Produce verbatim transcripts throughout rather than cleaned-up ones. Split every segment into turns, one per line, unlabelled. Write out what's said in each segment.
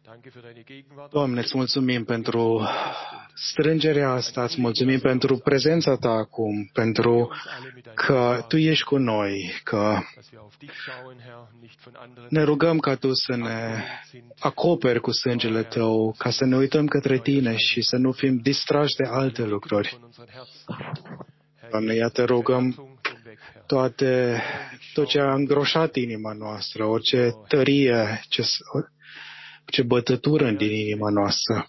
Doamne, îți mulțumim pentru strângerea asta, îți mulțumim pentru prezența Ta acum, pentru că Tu ești cu noi, că ne rugăm ca Tu să ne acoperi cu sângele Tău, ca să ne uităm către Tine și să nu fim distrași de alte lucruri. Doamne, ia Te rugăm toate, tot ce a îngroșat inima noastră, orice tărie, ce, ce bătătură din inima noastră.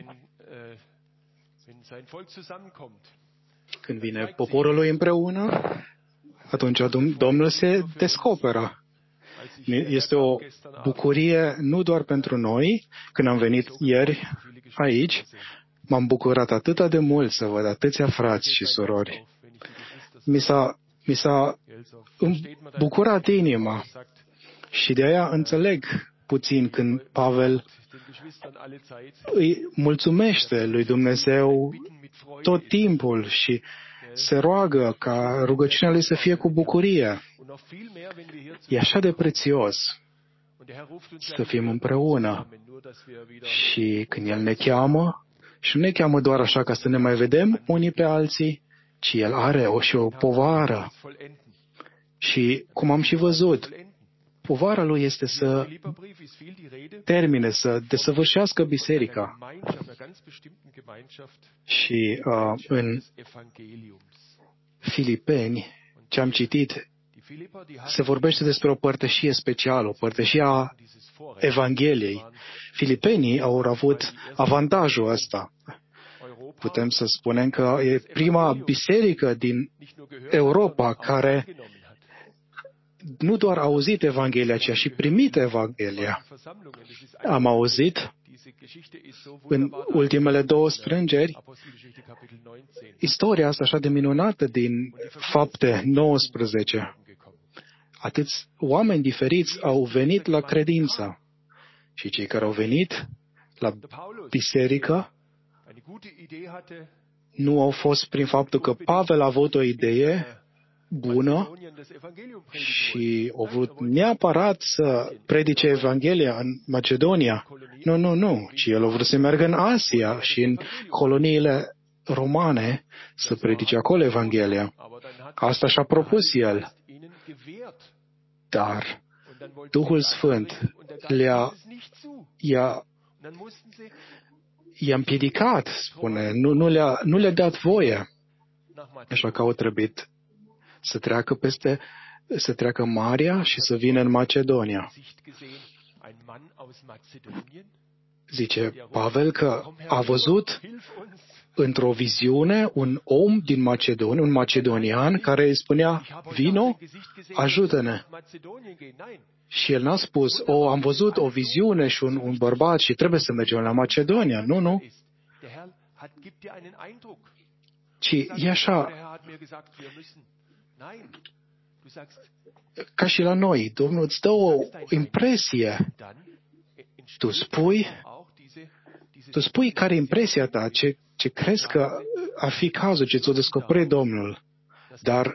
Când vine poporul lui împreună, atunci Domnul se descoperă. Este o bucurie nu doar pentru noi. Când am venit ieri aici, m-am bucurat atât de mult să văd atâția frați și surori. Mi s-a, mi s-a bucurat inima și de aia înțeleg puțin când Pavel îi mulțumește lui Dumnezeu tot timpul și se roagă ca rugăciunea lui să fie cu bucurie. E așa de prețios să fim împreună și când El ne cheamă, și nu ne cheamă doar așa ca să ne mai vedem unii pe alții, ci El are o și o povară. Și cum am și văzut, povara Lui este să termine, să desăvârșească biserica. Și uh, în Filipeni, ce am citit, se vorbește despre o părtășie specială, o părtășie a Evangheliei. Filipenii au avut avantajul ăsta. Putem să spunem că e prima biserică din Europa care nu doar a auzit Evanghelia, ci a și primit Evanghelia. Am auzit în ultimele două strângeri istoria asta așa de minunată din Fapte nouăsprezece. Atâți oameni diferiți au venit la credință și cei care au venit la biserică nu au fost prin faptul că Pavel a avut o idee bună și au vrut neapărat să predice Evanghelia în Macedonia. Nu, nu, nu, ci el a vrut să meargă în Asia și în coloniile romane să predice acolo Evanghelia. Asta și-a propus el. Dar Duhul Sfânt le-a i-a, i-a împiedicat, spune, nu, nu, le-a, nu le-a dat voie. Așa că au trebuit să treacă peste, să treacă Marea și să vină în Macedonia. Zice Pavel că a văzut într-o viziune un om din Macedonia, un macedonian, care îi spunea, vino, ajută-ne. Și el n-a spus, o, am văzut o viziune și un, un bărbat și trebuie să mergem la Macedonia. Nu, nu. Ci e așa, ca și la noi, Domnul îți dă o impresie. Tu spui, tu spui care e impresia ta, ce, ce crezi că ar fi cazul, ce ți-o descoperi Domnul. Dar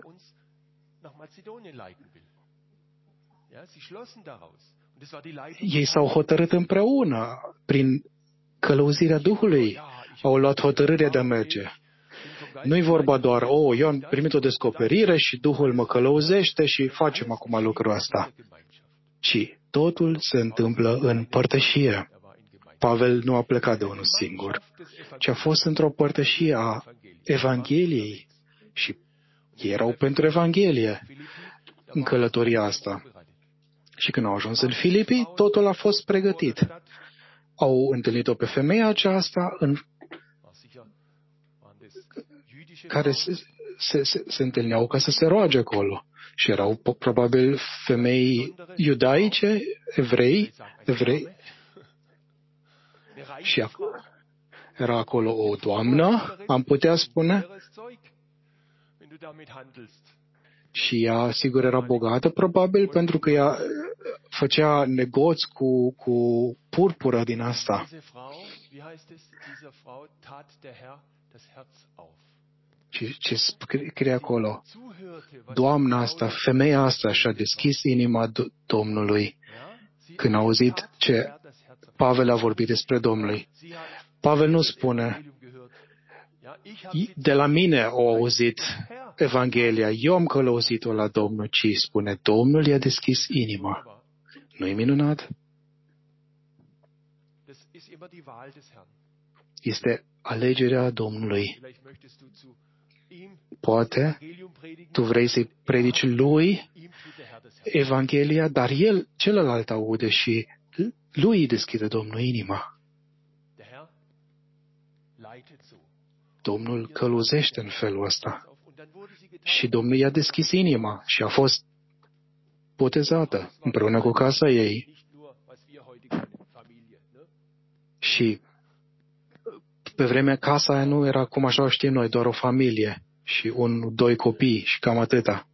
ei s-au hotărât împreună, prin călăuzirea Duhului, au luat hotărârea de a merge. Nu-i vorba doar, oh, eu am primit o descoperire și Duhul mă călăuzește și facem acum lucrul ăsta. Ci totul se întâmplă în părtășie. Pavel nu a plecat de unul singur, ci a fost într-o părtășie a Evangheliei și ei erau pentru Evanghelie în călătoria asta. Și când au ajuns în Filipii, totul a fost pregătit. Au întâlnit-o pe femeia aceasta în care se, se, se, se întâlneau ca să se roage acolo. Și erau probabil femei iudaice, evrei, evrei. Și era acolo o doamnă, am putea spune. Și ea, sigur, era bogată, probabil, pentru că ea făcea negoți cu, cu purpură din asta. Și ce scrie acolo? Doamna asta, femeia asta și-a deschis inima Domnului când a auzit ce Pavel a vorbit despre Domnul. Pavel nu spune, de la mine au auzit Evanghelia, eu am călăuzit-o la Domnul, ci spune, Domnul i-a deschis inima. Nu-i minunat? Este alegerea Domnului. Poate tu vrei să-i predici lui Evanghelia, dar el, celălalt aude și lui îi deschide Domnul inima. Domnul călăuzește în felul ăsta. Și Domnul i-a deschis inima și a fost botezată împreună cu casa ei. Și pe vremea casa aia nu era cum așa o știm noi, doar o familie și un, doi copii și cam atâta.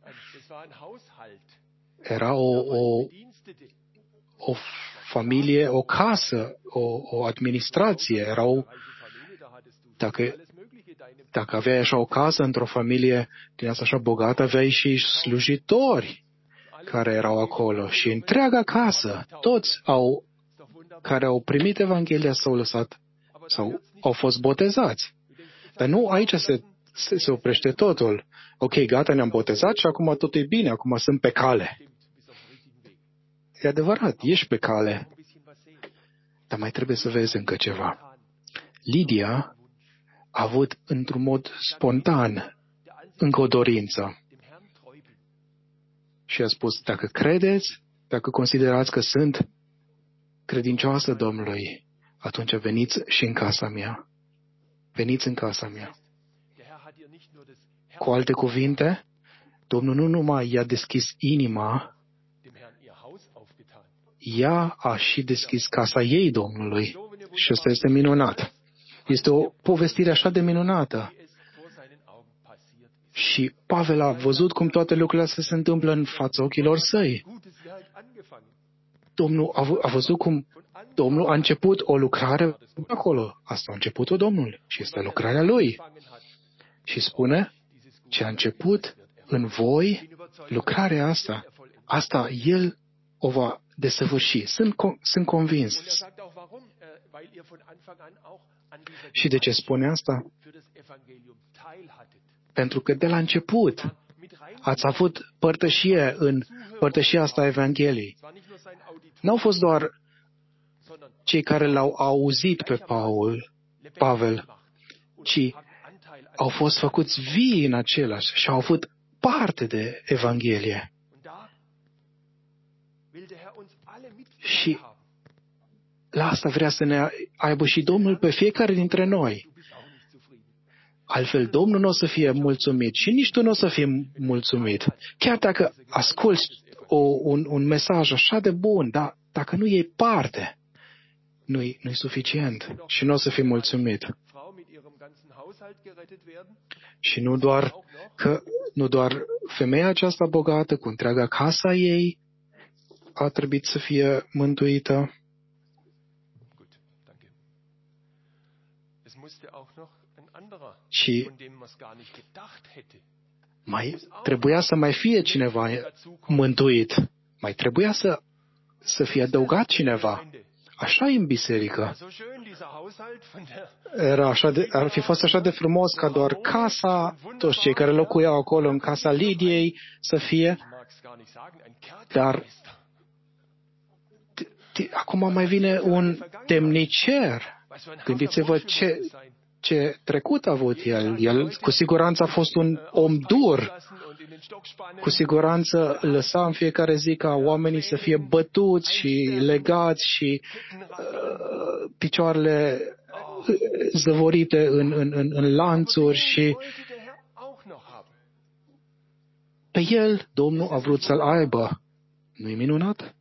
Era o, o, o familie, o casă, o, o administrație. Erau, dacă, dacă aveai așa o casă într-o familie din asta așa bogată, aveai și slujitori care erau acolo și întreaga casă, toți au, care au primit Evanghelia s-au lăsat sau au fost botezați. Dar nu aici se, se, se oprește totul. Ok, gata, ne-am botezat și acum totul e bine, acum sunt pe cale. E adevărat, ești pe cale. Dar mai trebuie să vezi încă ceva. Lidia a avut într-un mod spontan încă o dorință. Și a spus, dacă credeți, dacă considerați că sunt credincioasă Domnului, atunci veniți și în casa mea. Veniți în casa mea. Cu alte cuvinte, Domnul nu numai i-a deschis inima, ea a și deschis casa ei Domnului. Și asta este minunat. Este o povestire așa de minunată. Și Pavel a văzut cum toate lucrurile astea se întâmplă în fața ochilor săi. Domnul a, v- a văzut cum Domnul a început o lucrare acolo. Asta a început-o Domnul și este lucrarea Lui. Și spune, ce a început în voi, lucrarea asta, asta El o va desăvârși. Sunt, sunt convins. Și de ce spune asta? Pentru că de la început ați avut părtășie în părtășia asta a Evangheliei. N-au fost doar cei care l-au auzit pe Paul, Pavel, ci au fost făcuți vii în același și au avut parte de Evanghelie. Și la asta vrea să ne aibă și Domnul pe fiecare dintre noi. Altfel, Domnul nu o să fie mulțumit și nici tu nu o să fii mulțumit. Chiar dacă asculți o, un, un mesaj așa de bun, dar dacă nu iei parte, nu-i, nu-i suficient și nu o să fii mulțumit. Și nu doar că nu doar femeia aceasta bogată cu întreaga casa ei a trebuit să fie mântuită, și mai trebuia să mai fie cineva mântuit. Mai trebuia să, să fie adăugat cineva. Așa e în biserică. Era așa de, ar fi fost așa de frumos ca doar casa, toți cei care locuiau acolo în casa Lidiei să fie, dar acum mai vine un temnicer. Gândiți-vă ce, ce trecut a avut el. El cu siguranță a fost un om dur. Cu siguranță lăsa în fiecare zi ca oamenii să fie bătuți și legați și uh, picioarele zăvorite în, în, în, în lanțuri și pe el Domnul a vrut să-l aibă. Nu-i minunat?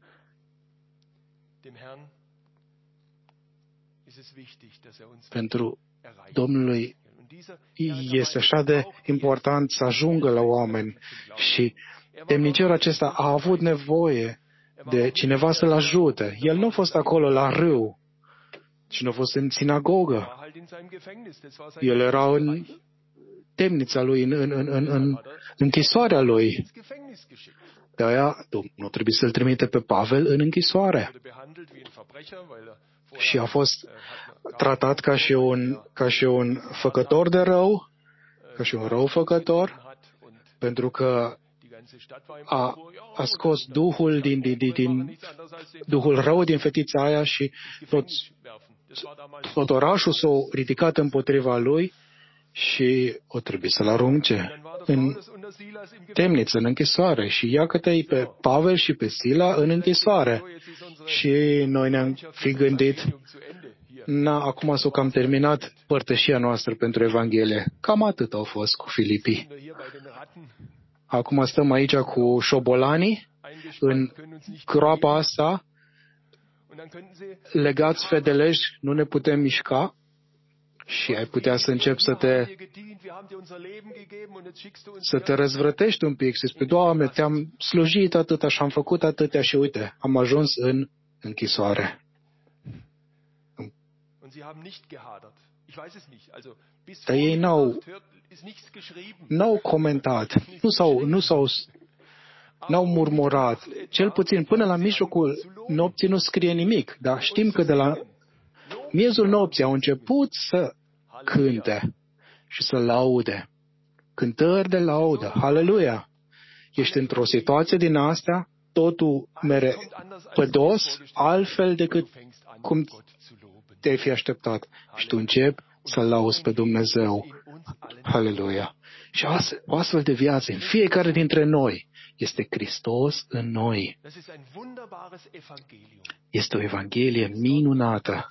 Pentru Domnului este așa de important să ajungă la oameni și temnicerul acesta a avut nevoie de cineva să-l ajute. El nu a fost acolo la râu, ci nu a fost în sinagogă. El era în temnița lui, în, în, în, în închisoarea lui. De aia Domnul trebuie să-l trimite pe Pavel în închisoare. Și a fost tratat ca și un, ca și un făcător de rău, ca și un răufăcător, pentru că a, a scos duhul din, din, din, din duhul rău din fetița aia și tot, tot orașul s-a ridicat împotriva lui și o trebuie să-l arunce în temniță, în închisoare. Și ia câte pe Pavel și pe Sila în închisoare. Și noi ne-am fi gândit, na, acum s-a cam terminat părtășia noastră pentru Evanghelie. Cam atât au fost cu Filipii. Acum stăm aici cu șobolanii în groapa asta, legați fedeleși, nu ne putem mișca și ai putea să începi să te să te răzvrătești un pic, să spui, Doamne, te-am slujit atâta și am făcut atâtea și uite, am ajuns în închisoare. Dar ei n-au, n-au comentat, nu s-au, nu s-au, n-au murmurat. Cel puțin până la mijlocul nopții nu scrie nimic, dar știm că de la miezul nopții au început să cânte și să laude. Cântări de laudă. Haleluia! Ești într-o situație din astea, totul mere pădos, altfel decât cum te-ai fi așteptat. Și tu începi să lauzi pe Dumnezeu. Haleluia! Și o astfel de viață în fiecare dintre noi este Hristos în noi. Este o Evanghelie minunată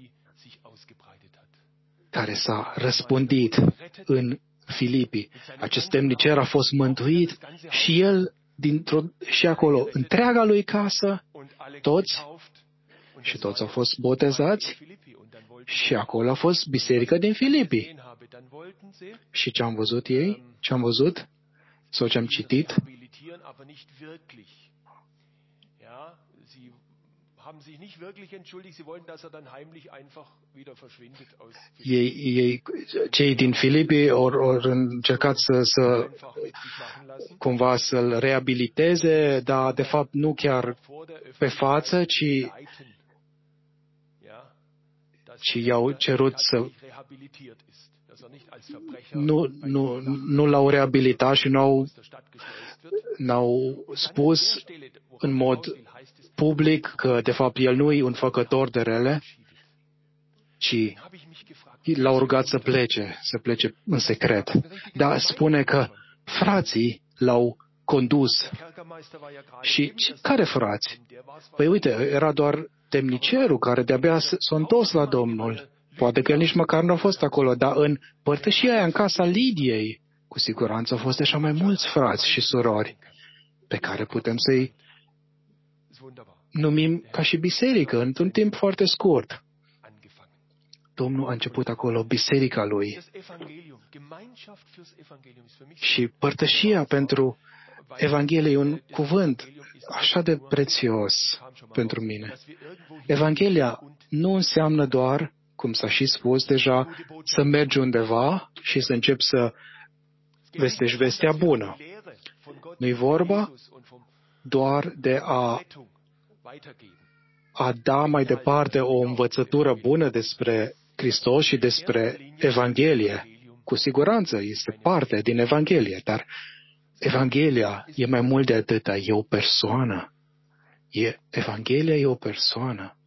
care s-a răspândit în Filipii. Acest temnicer a fost mântuit și el, dintr-o, și acolo, întreaga lui casă, toți, și toți au fost botezați, și acolo a fost biserica din Filipii. Și ce am văzut ei? Ce am văzut? Sau ce am citit? Ei, ei, cei din Filipii au încercat să, să cumva să-l reabiliteze, dar de fapt nu chiar pe față, ci, ci i-au cerut să nu, nu, nu l-au reabilitat și n-au, n-au spus în mod public că de fapt el nu e un făcător de rele, ci l-au rugat să plece, să plece în secret. Dar spune că frații l-au condus. Și care frați? Păi uite, era doar temnicerul care de-abia s-a întors la Domnul. Poate că nici măcar nu a fost acolo, dar în părtășia aia, în casa Lidiei, cu siguranță au fost deja mai mulți frați și surori pe care putem să-i numim ca și biserică într-un timp foarte scurt. Domnul a început acolo biserica lui. Și părtășia pentru Evanghelie e un cuvânt așa de prețios pentru mine. Evanghelia nu înseamnă doar, cum s-a și spus deja, să mergi undeva și să începi să vestești vestea bună. Nu-i vorba doar de a, a da mai departe o învățătură bună despre Hristos și despre Evanghelie. Cu siguranță este parte din Evanghelie, dar Evanghelia e mai mult de atâta, e o persoană. E, Evanghelia e o persoană.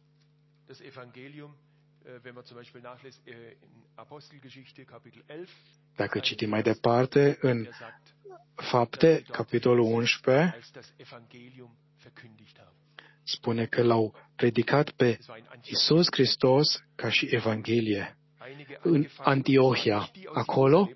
Dacă citim mai departe, în Fapte, capitolul unsprezece, spune că l-au predicat pe Iisus Hristos ca și Evanghelie. În Antiohia, acolo,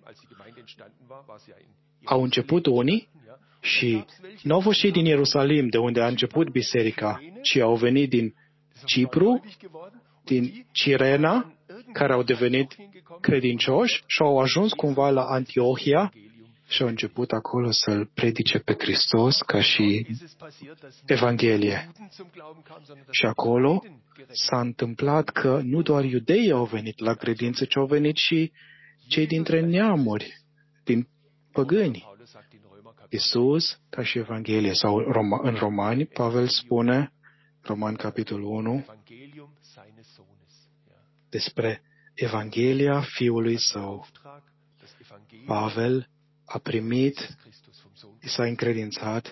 au început unii și nu au fost cei din Ierusalim, de unde a început biserica, ci au venit din Cipru, din Cirena, care au devenit credincioși și au ajuns cumva la Antiohia și au început acolo să-L predice pe Hristos ca și Evanghelie. Și acolo s-a întâmplat că nu doar iudeii au venit la credință, ci au venit și cei dintre neamuri, din păgâni. Isus ca și Evanghelie. Sau în Romani, Pavel spune, Roman capitolul unu, despre Evanghelia Fiului Său. Pavel a primit, i s-a încredințat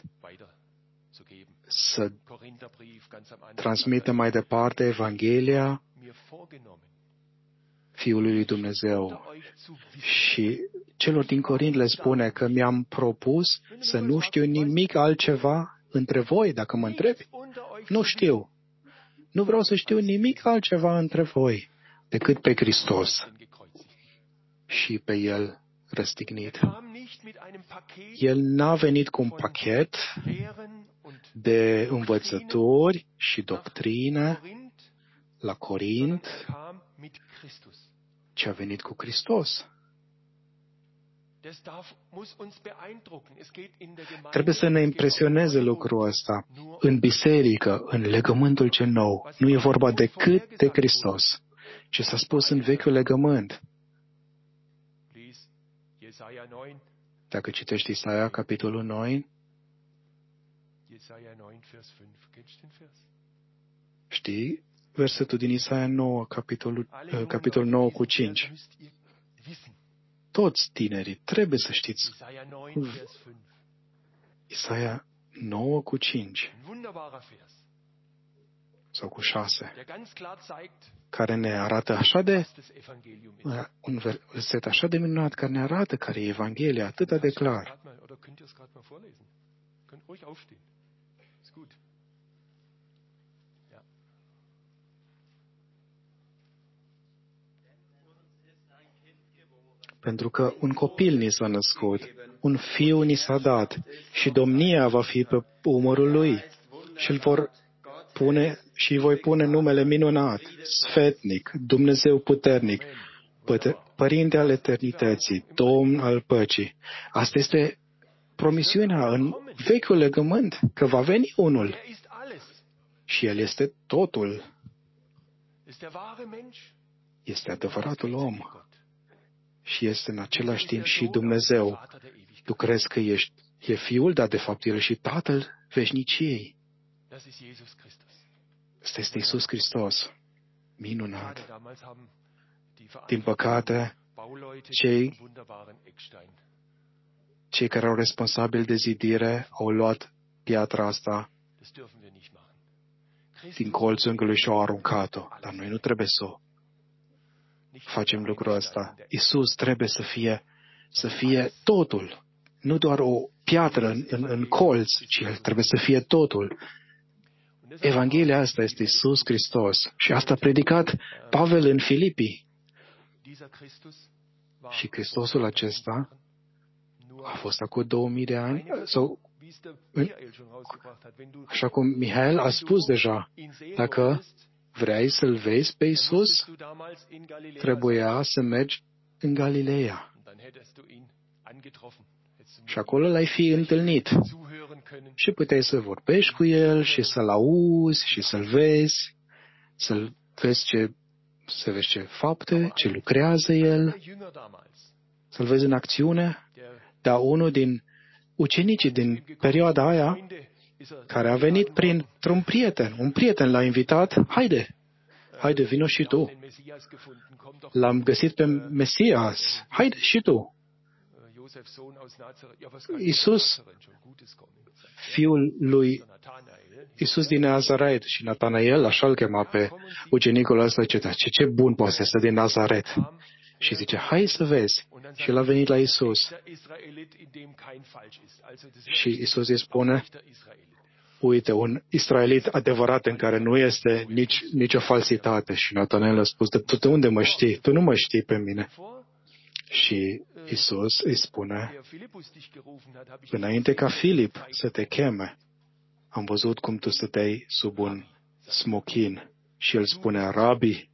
să transmită mai departe Evanghelia Fiului lui Dumnezeu. Și celor din Corint le spune că mi-am propus să nu știu nimic altceva între voi, dacă mă întrebi. Nu știu. Nu vreau să știu nimic altceva între voi decât pe Hristos și pe El răstignit. El n-a venit cu un pachet de învățături și doctrine la Corint, ci a venit cu Hristos. Trebuie să ne impresioneze lucrul ăsta. În biserică, în legământul cel nou, nu e vorba decât de Hristos. Ce s-a spus în vechiul legământ. Dacă citești Isaia, capitolul nouă, știi versetul din Isaia nouă, capitolul, capitolul nouă cu cinci. Toți tinerii trebuie să știți. Isaia nouă cu cinci sau cu șase, care ne arată așa de un verset așa de minunat, care ne arată care e Evanghelia, atât de clar. Pentru că un copil ni s-a născut, un fiu ni s-a dat și domnia va fi pe umărul lui și îl vor pune și îi voi pune numele minunat, sfetnic, Dumnezeu puternic, Părinte al eternității, Domn al păcii. Asta este promisiunea în vechiul legământ, că va veni unul și El este totul. Este adevăratul om. Și este în același timp și Dumnezeu. Tu crezi că ești, e Fiul, dar de fapt El e și Tatăl veșniciei. Asta este Iisus Hristos. Minunat. Din păcate, cei, cei care au responsabil de zidire au luat piatra asta din colțul unghiului și au aruncat-o. Dar noi nu trebuie să o facem lucrul ăsta. Iisus trebuie să fie, să fie totul. Nu doar o piatră în, în, în colț, ci El trebuie să fie totul. Evanghelia asta este Iisus Hristos. Și asta a predicat Pavel în Filipii. Și Hristosul acesta a fost acum două mii de ani, sau, așa cum Mihail a spus deja, dacă vrei să-L vezi pe Iisus, trebuia să mergi în Galileea. Și acolo l-ai fi întâlnit. Și puteai să vorbești cu El și să-L auzi și să-L vezi, să-L vezi ce, să vezi ce fapte, ce lucrează El, să-L vezi în acțiune. Dar unul din ucenicii din perioada aia, care a venit printr-un prieten, un prieten l-a invitat, haide, haide, vino și tu. L-am găsit pe Mesias, haide și tu. Iisus, fiul lui Iisus din Nazaret, și Natanael, așa îl chema pe ucenicul ăsta, zice, ce, ce bun poate să este din Nazaret. Și zice, hai să vezi. Și el a venit la Iisus. Și Iisus îi spune, uite, un israelit adevărat în care nu este nici, nicio falsitate. Și Natanael a spus, tu de unde mă știi? Tu nu mă știi pe mine. Și Iisus îi spune, înainte ca Filip să te cheme, am văzut cum tu stăteai sub un smochin. Și el spune, Rabi,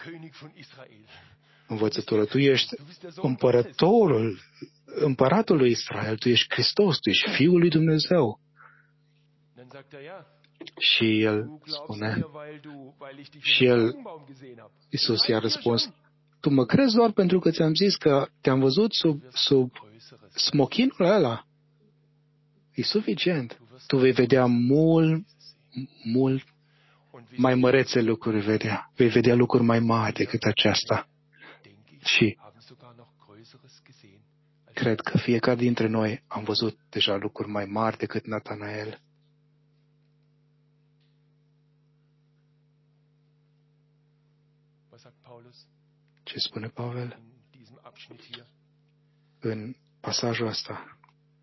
învățătură, tu ești împărătorul, împăratul lui Israel, tu ești Hristos, tu ești Fiul lui Dumnezeu. Și el spune, și el, Iisus i-a răspuns, tu mă crezi doar pentru că ți-am zis că te-am văzut sub, sub smochinul ăla? E suficient. Tu vei vedea mult, mult mai mărețe lucruri, vedea. Vei vedea lucruri mai mari decât aceasta. Și cred că fiecare dintre noi am văzut deja lucruri mai mari decât Natanael. Ce spune Pavel în pasajul ăsta?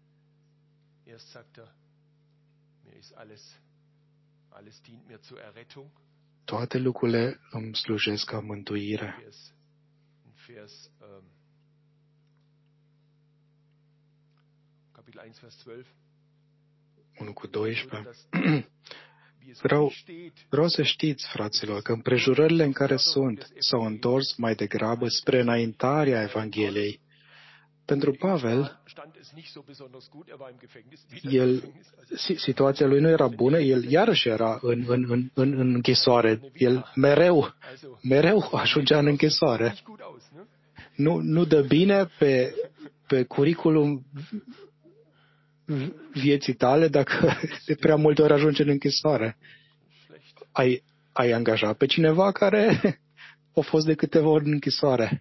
Toate lucrurile îmi slujesc ca mântuire. unu cu doisprezece. Vreau, vreau să știți, fraților, că împrejurările în care sunt s-au întors mai degrabă spre înaintarea Evangheliei. Pentru Pavel, el, situația lui nu era bună, el iarăși era în, în, în, în, în închisoare. El mereu, mereu ajungea în închisoare. Nu, nu dă bine pe, pe curriculum vieții tale dacă de prea multe ori ajungi în închisoare. Ai, ai angajat pe cineva care a fost de câteva ori în închisoare.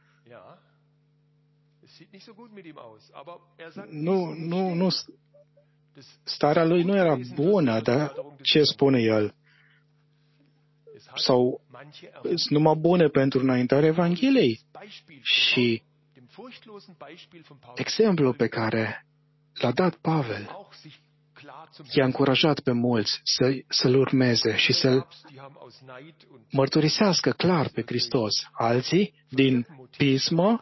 Nu, nu, nu, starea lui nu era bună, dar ce spune el? Sau sunt numai bune pentru înaintarea Evangheliei. Și exemplul pe care l-a dat Pavel i-a încurajat pe mulți să, să-L urmeze și să-L mărturisească clar pe Hristos. Alții, din pismă,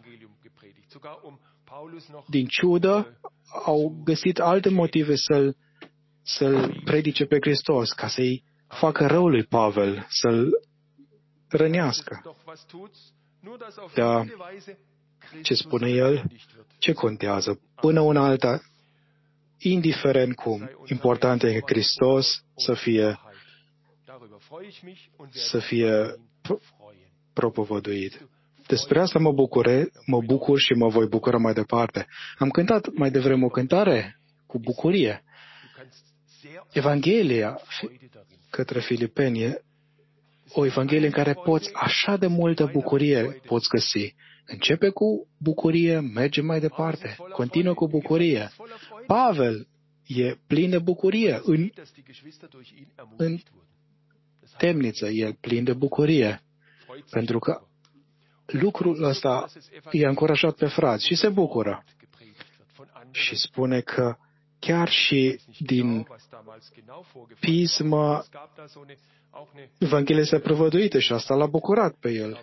din ciudă, au găsit alte motive să-L, să-L predice pe Hristos, ca să-i facă rău lui Pavel, să-L rănească. Dar ce spune el? Ce contează? Până una alta, indiferent cum, important e că Hristos să fie, să fie propovăduit. Despre asta mă bucure, mă bucur și mă voi bucura mai departe. Am cântat mai devreme o cântare cu bucurie. Evanghelia către Filipeni e o Evanghelie în care poți așa de multă bucurie poți găsi. Începe cu bucurie, merge mai departe, continuă cu bucurie. Pavel e plin de bucurie. În, în temniță e plin de bucurie. Pentru că lucrul ăsta i-a încurajat pe frați și se bucură. Și spune că chiar și din pismă Evanghelia este prevăduită și asta l-a bucurat pe el.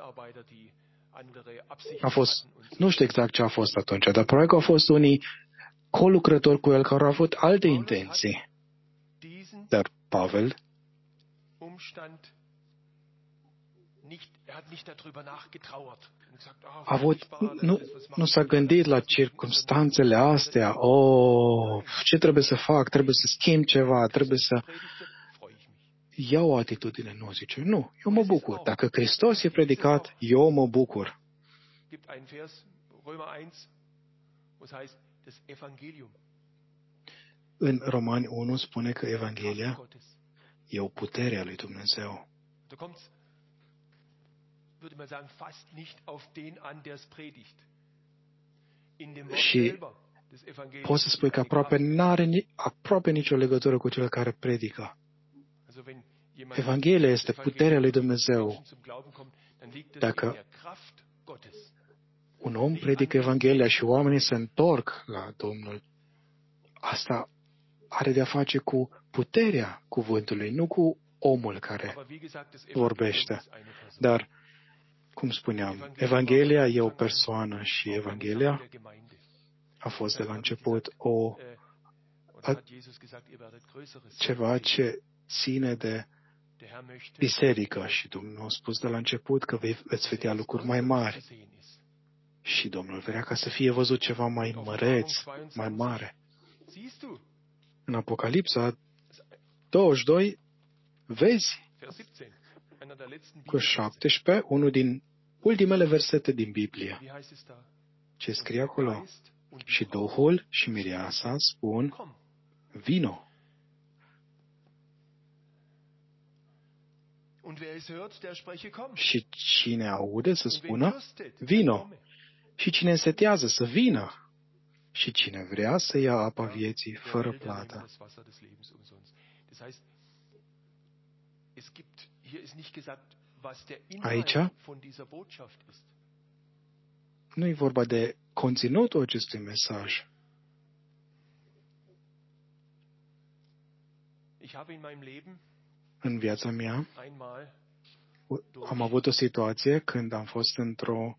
A fost, nu știu exact ce a fost atunci, dar probabil că au fost unii colucrători cu el care au avut alte intenții. Dar Pavel a avut, nu, nu s-a gândit la circumstanțele astea. Oh, ce trebuie să fac? Trebuie să schimb ceva, trebuie să iau o atitudine. Nu, zice, nu, eu mă bucur. Dacă Hristos e predicat, eu mă bucur. În Romani unu spune că Evanghelia e o putere a lui Dumnezeu. Și poți să spui că aproape nu are aproape nicio legătură cu cel care predică. Evanghelia este puterea lui Dumnezeu. Dacă un om predică Evanghelia și oamenii se întorc la Domnul, asta are de-a face cu puterea cuvântului, nu cu omul care vorbește. Dar, cum spuneam, Evanghelia e o persoană și Evanghelia a fost de la început o, a, ceva ce ține de biserică și Domnul a spus de la început că vei, veți vedea lucruri mai mari. Și Domnul vrea ca să fie văzut ceva mai măreț, mai mare. În Apocalipsa douăzeci și doi vezi cu șaptesprezece, unul din ultimele versete din Biblie. Ce scrie acolo? Și Duhul și mireasa spun, vino. Și cine aude să spună, vino. Și cine însetează să vină. Și cine vrea să ia apa vieții fără plată. Aici nu e vorba de conținutul acestui mesaj. În viața mea am avut o situație când am fost într-o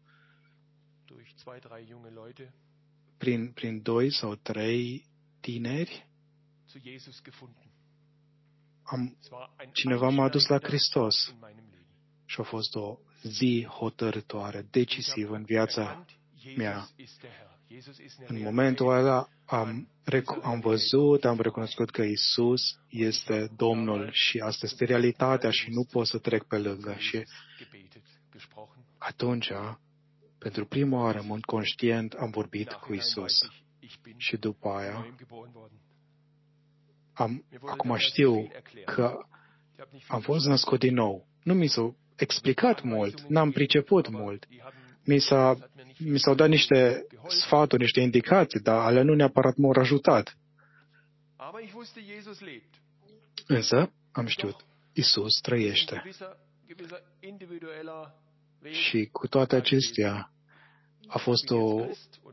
prin, prin doi sau trei tineri, am, cineva m-a adus la Hristos și a fost o zi hotărătoare, decisivă în viața mea. În momentul ăla am, am văzut, am recunoscut că Isus este Domnul și asta este realitatea și nu pot să trec pe lângă. Și atunci, pentru prima oară, în mod conștient, am vorbit cu Isus. Și după aia, am, acum știu că am fost născut din nou. Nu mi s-a explicat mult, n-am priceput mult. Mi, s-a, mi s-au dat niște sfaturi, niște indicații, dar ale nu neapărat m-au ajutat. Însă, am știut, Isus trăiește. Și cu toate acestea, a fost o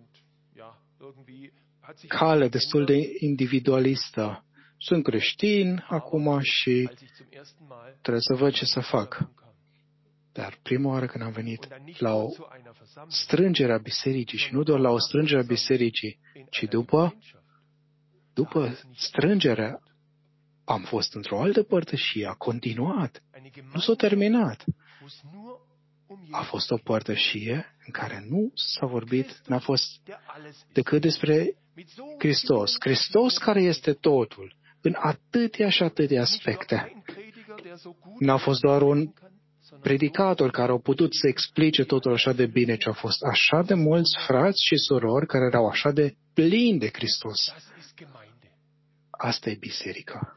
cale destul de individualistă. Sunt creștin acum și trebuie să văd ce să fac. Dar prima oară când am venit la o strângere a bisericii, și nu doar la o strângere a bisericii, ci după, după strângerea am fost într-o altă părtășie, a continuat, nu s-a terminat. A fost o părtășie în care nu s-a vorbit, n-a fost decât despre Hristos. Hristos care este totul, în atâtea și atâtea aspecte. N-a fost doar un predicator care au putut să explice totul așa de bine, ci au fost așa de mulți frați și surori care erau așa de plini de Hristos. Asta e biserica.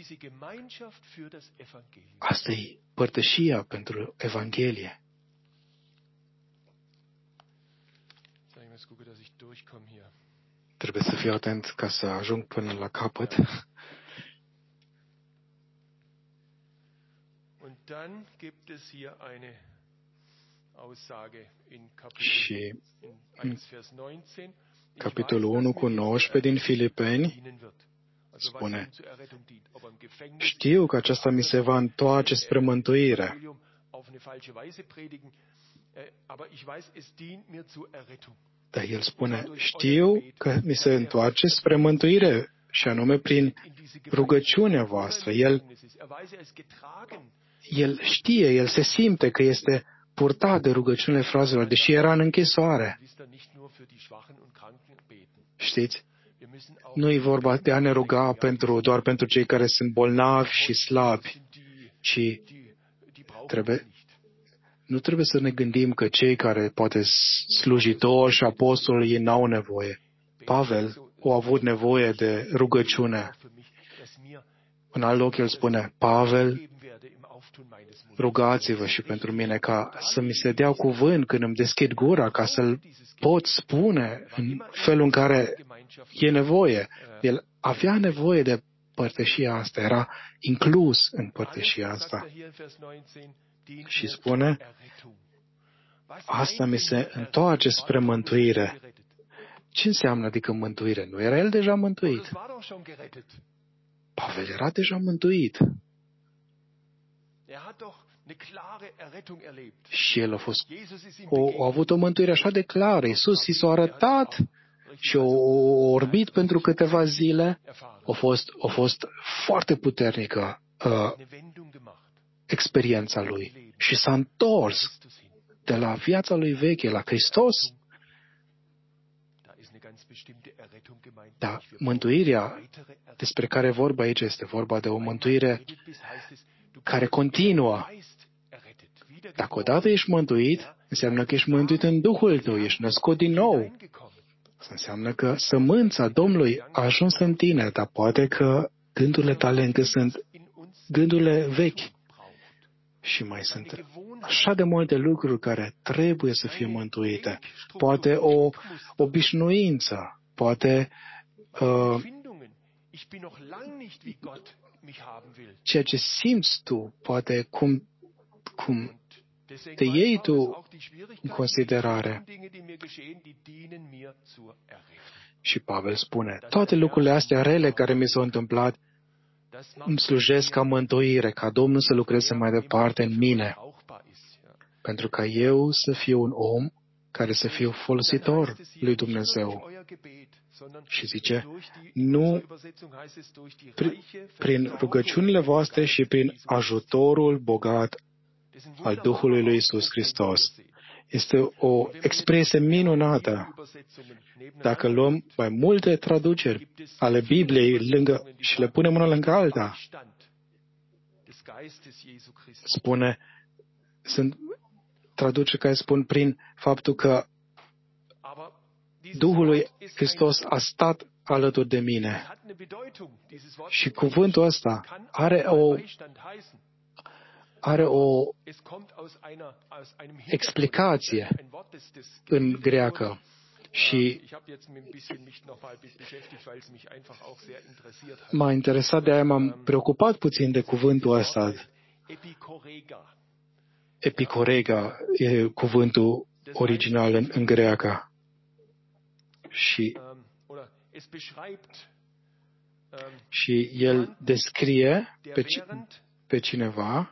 Asta e părtășia pentru Evanghelie. Trebuie să fiu atent ca să ajung până la capăt. Și în capitolul unu cu nouăsprezece din Filipeni spune: știu că aceasta mi se va întoarce spre mântuire. Dar el spune, știu că mi se întoarce spre mântuire, și anume prin rugăciunea voastră. El, el știe, el se simte că este purtat de rugăciunile fraților, deși era în închisoare. Știți? Nu e vorba de a ne ruga pentru, doar pentru cei care sunt bolnavi și slabi, ci trebuie, nu trebuie să ne gândim că cei care poate slujitori și apostoli ei n-au nevoie. Pavel a avut nevoie de rugăciune. În alt loc el spune, Pavel, rugați-vă și pentru mine ca să mi se dea cuvânt când îmi deschid gura, ca să-l pot spune în felul în care e nevoie. El avea nevoie de părtășia asta, era inclus în părtășia asta. Și spune, asta mi se întoarce spre mântuire. Ce înseamnă adică mântuire? Nu era el deja mântuit? Pavel era deja mântuit. Și el a, fost, o, a avut o mântuire așa de clară. Iisus i s-a arătat și a orbit pentru câteva zile. A fost, a fost foarte puternică uh, experiența lui. Și s-a întors de la viața lui veche la Hristos. Dar mântuirea despre care vorba aici este vorba de o mântuire care continuă. Dacă odată ești mântuit, înseamnă că ești mântuit în Duhul tău, ești născut din nou. Asta înseamnă că sămânța Domnului a ajuns în tine, dar poate că gândurile tale încă sunt gândurile vechi. Și mai sunt așa de multe lucruri care trebuie să fie mântuite. Poate o obișnuință, poate uh, ceea ce simți tu, poate cum, cum te iei tu în considerare. Și Pavel spune, toate lucrurile astea rele care mi s-au întâmplat îmi slujesc ca mântuire, ca Domnul să lucreze mai departe în mine, pentru ca eu să fiu un om care să fiu folositor lui Dumnezeu. Și zice, nu prin, prin rugăciunile voastre și prin ajutorul bogat al Duhului lui Iisus Hristos. Este o expresie minunată. Dacă luăm mai multe traduceri ale Bibliei lângă, și le punem una lângă alta, spune, sunt traduceri care spun prin faptul că Duhul lui Hristos a stat alături de mine. Și cuvântul ăsta are o are o explicație în greacă. Și m-a interesat, de aia m-am preocupat puțin de cuvântul ăsta. Epicorega e cuvântul original în, în greacă. Și, și el descrie pe, pe cineva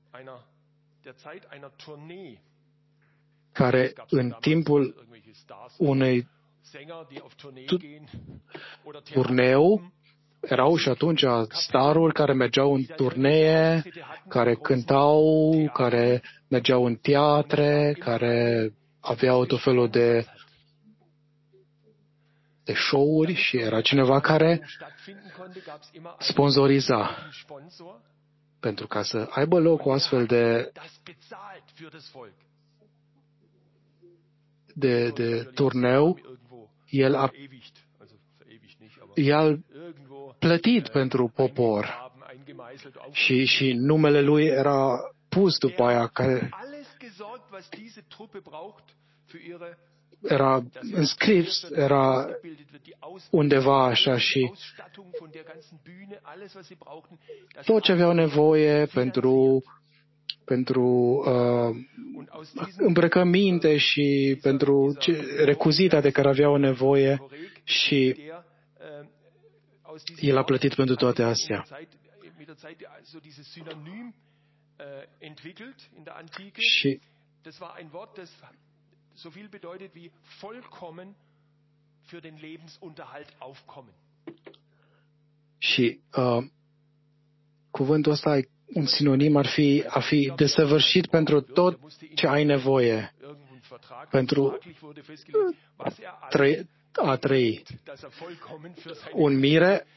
care în timpul unei turneu erau și atunci staruri care mergeau în turnee, care cântau, care mergeau în teatre, care aveau tot felul de, de show-uri și era cineva care sponsoriza. Pentru ca să aibă loc o astfel de de, de turneu, el a, el a plătit pentru popor și, și numele lui era pus după aia, care era înscris, era undeva așa și tot ce aveau nevoie pentru pentru uh, îmbrăcăminte și pentru recuzita de care aveau nevoie și el a plătit pentru toate astea. Și și uh, cuvântul ăsta, un sinonim ar fi a fi desăvârșit pentru tot ce ai nevoie, pentru trăi, a trăi. Un mire,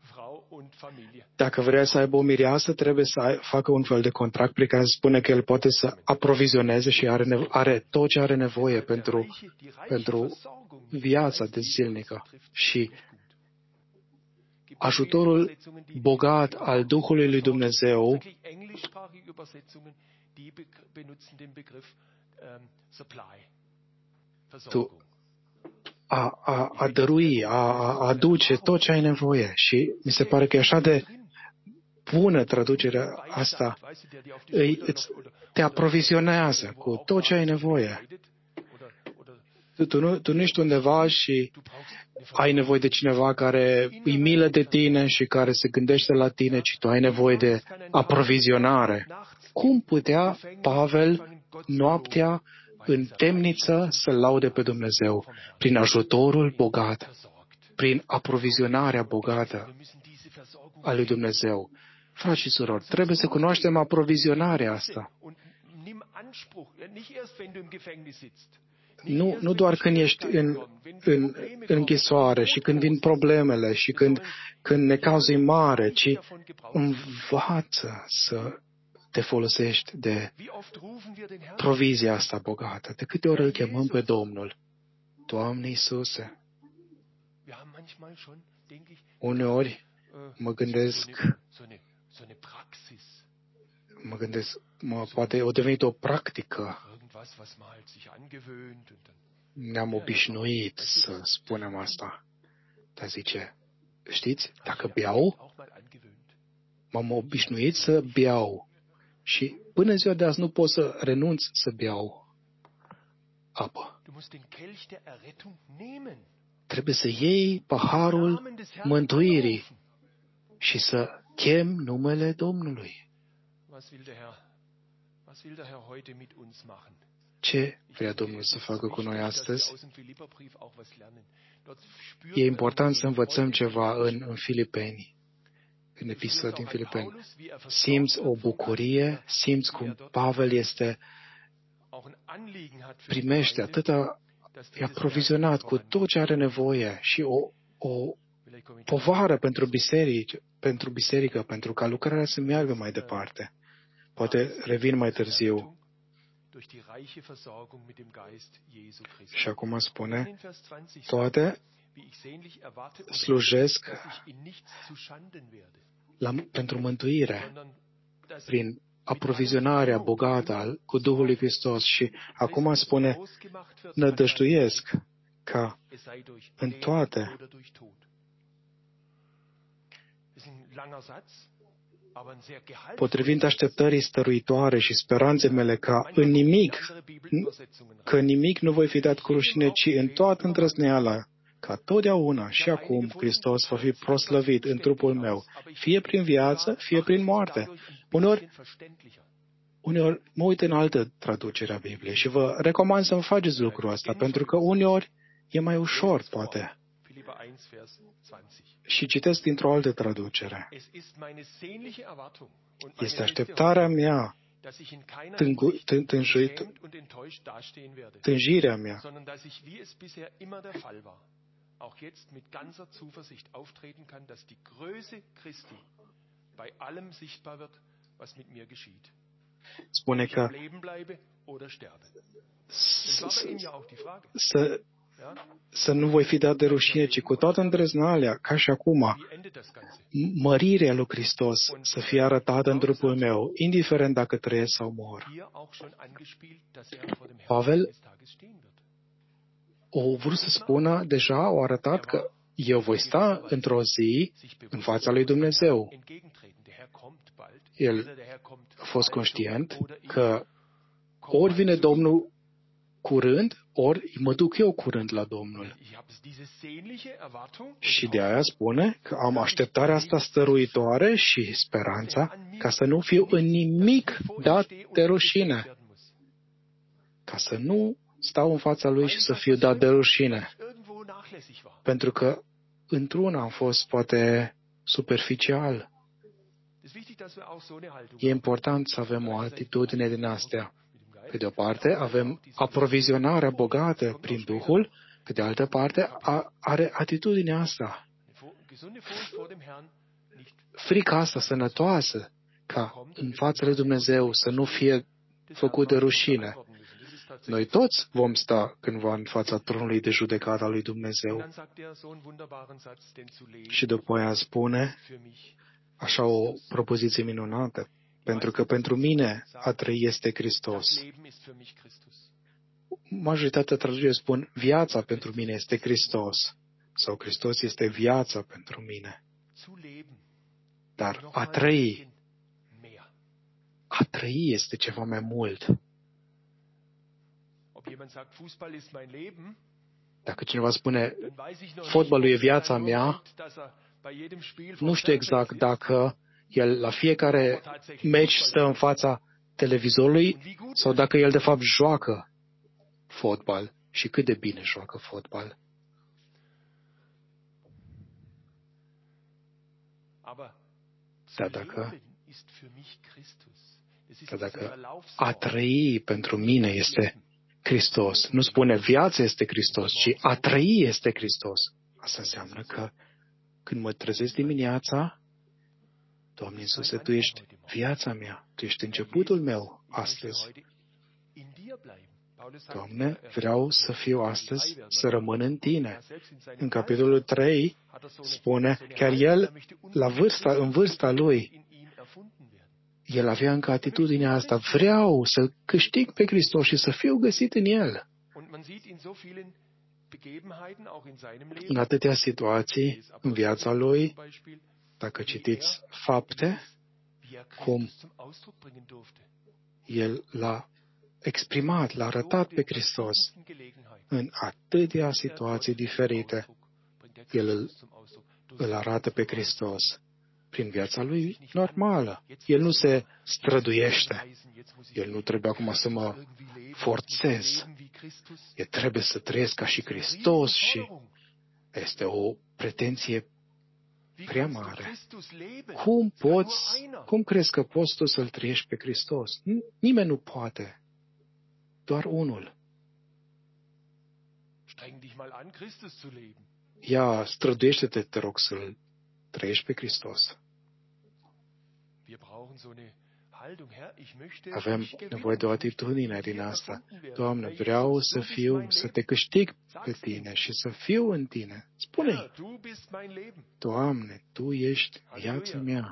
dacă vrea să aibă o mireasă, trebuie să ai, facă un fel de contract prin care spune că el poate să aprovizioneze și are, nevo- are tot ce are nevoie pentru, pentru viața de zilnică. Și ajutorul bogat al Duhului lui Dumnezeu tu, a, a, a dărui, a, a aduce tot ce ai nevoie. Și mi se pare că e așa de bună traducerea asta. Îi, îți, te aprovizionează cu tot ce ai nevoie. Tu, tu, nu, tu nu ești undeva și ai nevoie de cineva care îi milă de tine și care se gândește la tine, ci tu ai nevoie de aprovizionare. Cum putea Pavel noaptea în temniță să laude pe Dumnezeu? Prin ajutorul bogat, prin aprovizionarea bogată a lui Dumnezeu. Frați și surori, trebuie să cunoaștem aprovizionarea asta. Nu, nu doar când ești în, în, în închisoare și când vin problemele și când, când necazul e mare, ci învață să te folosești de provizia asta bogată. De câte ori îl chemăm pe Domnul? Doamne Iisuse, Uneori mă gândesc, mă gândesc, mă, poate o devenit o practică. Ne-am obișnuit să spunem asta. Dar zice, știți, dacă beau, m-am obișnuit să beau. Și până în ziua de azi nu pot să renunț să beau apă. Trebuie să iei paharul mântuirii și să chem numele Domnului. Ce vrea Domnul să facă cu noi astăzi? E important să învățăm ceva în, în Filipeni, în episodul din Filipeni. Simți o bucurie, simți cum Pavel este, primește atâta, e aprovizionat cu tot ce are nevoie și o, o povară pentru biserică, pentru biserică, pentru ca lucrarea să meargă mai departe. Poate revin mai târziu. Și acum spune, toate slujesc la, pentru mântuire, prin aprovizionarea bogată cu Duhul lui Hristos. Și acum spune, nădăjduiesc ca în toate. Potrivit așteptării stăruitoare și speranței mele ca în nimic, că nimic nu voi fi dat cu rușine, ci în toată îndrăzneala, ca totdeauna și acum Hristos va fi proslăvit în trupul meu, fie prin viață, fie prin moarte. Uneori, uneori mă uit în altă traducere a Bibliei și vă recomand să-mi faceți lucrul ăsta, pentru că uneori e mai ușor, poate. Și citesc dintr-o altă traducere. Este așteptarea mea, tângu, tân, tânjuit, tânjirea mea, auch jetzt mit ganzer Zuversicht auftreten kann, dass die Größe Christi bei allem sichtbar wird, was mit mir geschieht. Spune că să, să nu voi fi dat de rușine, ci cu toată îndrăznalea, ca și acum, mărirea lui Hristos să fie arătată în trupul meu, indiferent dacă trăiesc sau mor. Pavel o vrut să spună, deja o arătat că eu voi sta într-o zi în fața lui Dumnezeu. El a fost conștient că ori vine Domnul curând, ori mă duc eu curând la Domnul. Și de aia spune că am așteptarea asta stăruitoare și speranța ca să nu fiu în nimic dat de rușine. Ca să nu stau în fața lui și să fiu dat de rușine. Pentru că într-una am fost poate superficial. E important să avem o atitudine din astea. Pe de o parte, avem aprovizionarea bogată prin Duhul, pe de altă parte, a, are atitudinea asta. Frica asta sănătoasă, ca în fața lui Dumnezeu să nu fie făcut de rușine. Noi toți vom sta cândva în fața tronului de judecată al lui Dumnezeu. Și după aia spune așa o propoziție minunată, pentru că pentru mine a trăi este Hristos. Majoritatea traducerilor spun, viața pentru mine este Hristos, sau Hristos este viața pentru mine. Dar a trăi, a trăi este ceva mai mult. Dacă cineva spune, fotbalul e viața mea, nu știu exact dacă el la fiecare meci stă în fața televizorului sau dacă el de fapt joacă fotbal și cât de bine joacă fotbal. Dar dacă, dar dacă a trăi pentru mine este Hristos, nu spune viața este Hristos, ci a trăi este Hristos. Asta înseamnă că când mă trezesc dimineața, Doamne Iisuse, Tu ești viața mea, Tu ești începutul meu astăzi. Doamne, vreau să fiu astăzi, să rămân în Tine. În capitolul trei spune, chiar el, la vârsta, în vârsta lui, el avea încă atitudinea asta, vreau să câștig pe Hristos și să fiu găsit în El. În atâtea situații, în viața lui, dacă citiți Fapte, cum el l-a exprimat, l-a arătat pe Hristos în atâtea situații diferite. El îl, îl arată pe Hristos prin viața lui normală. El nu se străduiește. El nu trebuie acum să mă forțez. El trebuie să trăiesc ca și Hristos și este o pretenție prea mare. Cum poți, cum crezi că poți tu să-L trăiești pe Hristos? Nimeni nu poate. Doar unul. Ia, străduiește-te, te rog, să-L trăiești pe Hristos. Avem nevoie de o atitudine din asta. Doamne, vreau să fiu, să te câștig pe Tine și să fiu în Tine. Spune-i, Doamne, Tu ești viața mea.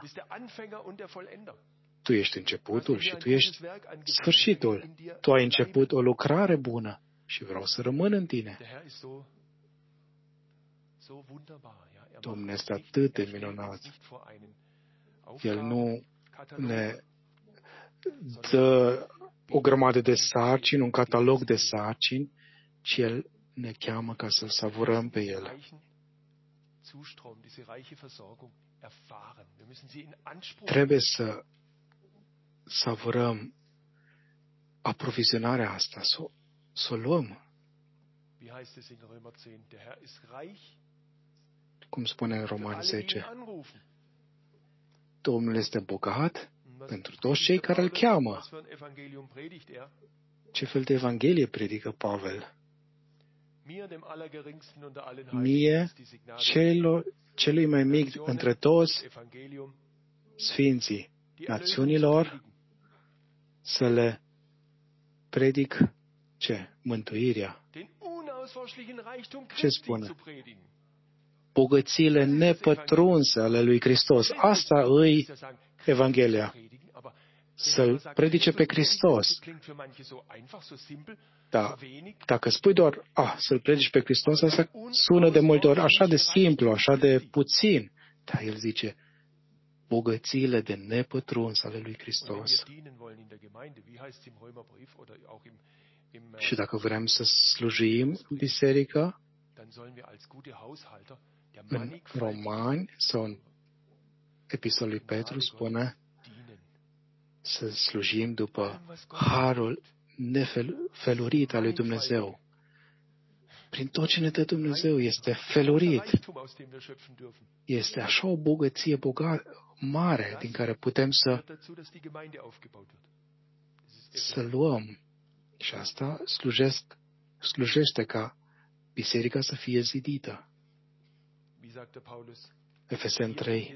Tu ești începutul și Tu ești sfârșitul. Tu ai început o lucrare bună și vreau să rămân în Tine. Domnul este atât de minunat. El nu ne dă o grămadă de sarcini, un catalog de sarcini, ci El ne cheamă ca să-L savurăm pe El. Trebuie să savurăm aprovizionarea asta, să, să o luăm. Cum spune în Roman zece, Domnul este bogat pentru toți cei care îl cheamă. Ce fel de Evanghelie predică Pavel? Mie, celor, celui mai mic între toți sfinții națiunilor, să le predic ce? Mântuirea. Ce spune? Bogățiile nepătrunse ale lui Hristos. Asta îi Evanghelia. Să-L predice pe Hristos. Da, dacă spui doar, ah, să-L predici pe Hristos, asta sună de multe ori așa de simplu, așa de puțin. Dar El zice, bogățiile de nepătruns ale lui Hristos. Și dacă vrem să slujim în biserică, în Romani sau în Epistolul lui Petru spune să slujim după harul nefelurit al lui Dumnezeu. Prin tot ce ne dă Dumnezeu este felurit. Este așa o bogăție bogată, mare, din care putem să, să luăm. Și asta slujesc, slujește ca biserica să fie zidită. Efeseni trei.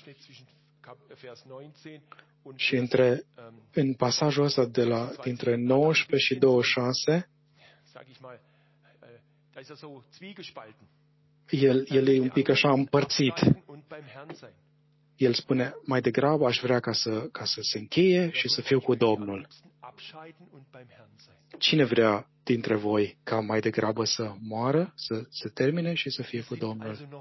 Și între, în pasajul ăsta de la, dintre nouăsprezece și douăzeci și șase, el, el e un pic așa împărțit. El spune, mai degrabă aș vrea ca să, ca să se încheie și să fiu cu Domnul. Cine vrea dintre voi ca mai degrabă să moară, să se termine și să fie cu Domnul?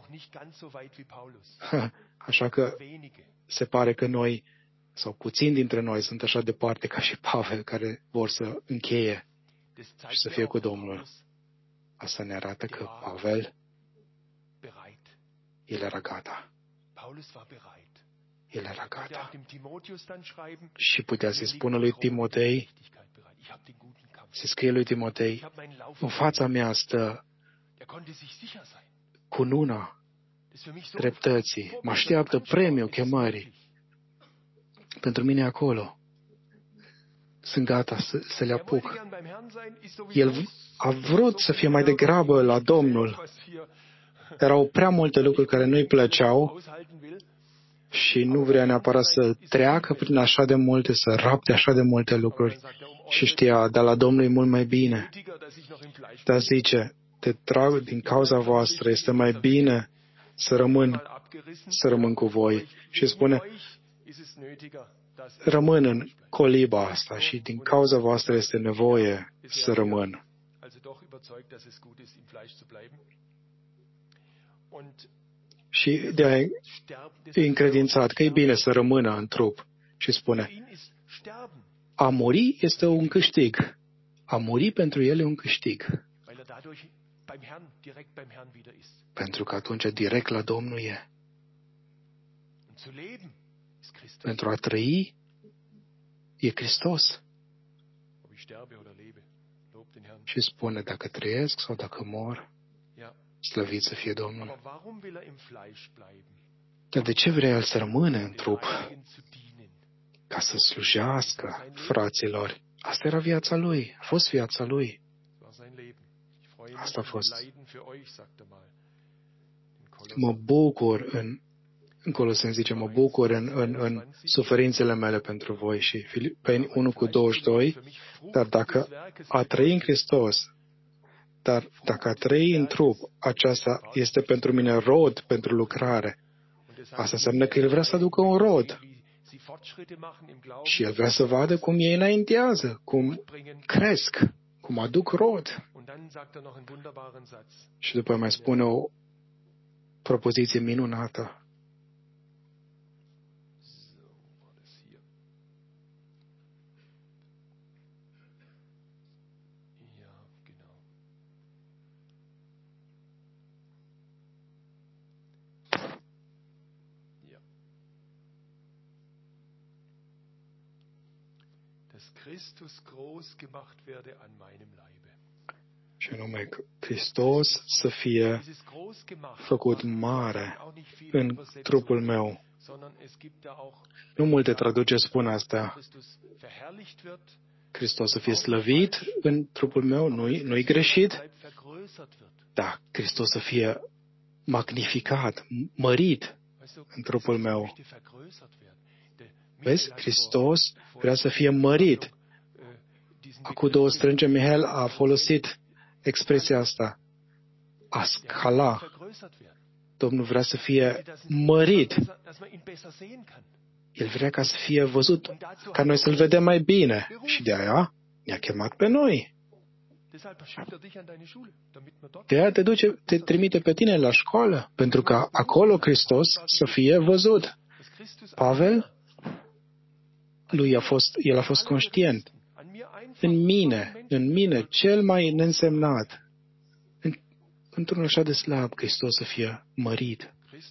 Așa că se pare că noi, sau puțini dintre noi, sunt așa departe ca și Pavel, care vor să încheie și să fie cu Domnul. Asta ne arată că Pavel, el era gata. El era gata. Și putea să-i spună lui Timotei, să scrie lui Timotei, în fața mea stă cununa dreptății, mă așteaptă premiul chemării. Pentru mine acolo. Sunt gata să, să le apuc. El a vrut să fie mai degrabă la Domnul. Erau prea multe lucruri care nu-i plăceau și nu vrea neapărat să treacă prin așa de multe, să rapte așa de multe lucruri. Și știa, dar la Domnul e mult mai bine. Dar zice, te trag din cauza voastră, este mai bine să rămân, să rămân cu voi. Și spune, rămân în coliba asta și din cauza voastră este nevoie să rămân. Și de-aia e încredințat că e bine să rămână în trup. Și spune, a muri este un câștig. A muri pentru el e un câștig. Pentru că atunci direct la Domnul e. Pentru a trăi e Hristos. Și spune, dacă trăiesc sau dacă mor, slăvit să fie Domnul. Dar de ce vrea El să rămână în trup? Ca să slujească fraților. Asta era viața Lui. A fost viața Lui. Asta a fost. Mă bucur în, în Coloseni zice, mă bucur în, în, în suferințele mele pentru voi. Și Filipeni unu cu douăzeci și doi, dar dacă a trăi în Hristos, dar dacă a trăi în trup, aceasta este pentru mine rod pentru lucrare. Asta înseamnă că El vrea să aducă un rod. Și El vrea să vadă cum ei înaintează, cum cresc, cum aduc rod. Și după mai spune o propoziție minunată.
Christus groß gemacht werde an meinem Leibe.
Și anume, Hristos să fie făcut mare în trupul meu. Nu multe traduceri spun asta. Hristos să fie slăvit în trupul meu, nu-i, nu-i greșit. Da, Hristos să fie magnificat, mărit în trupul meu. Vezi? Hristos vrea să fie mărit. Acum două strânge, Mihail a folosit expresia asta. A scala. Domnul vrea să fie mărit. El vrea ca să fie văzut, ca noi să-L vedem mai bine. Și de aia ne-a chemat pe noi. De aia te, duce, te trimite pe tine la școală, pentru ca acolo Hristos să fie văzut. Pavel, lui a fost, el a fost conștient. În mine, în mine, cel mai neînsemnat, în, într-un așa de slab, Hristos să fie mărit,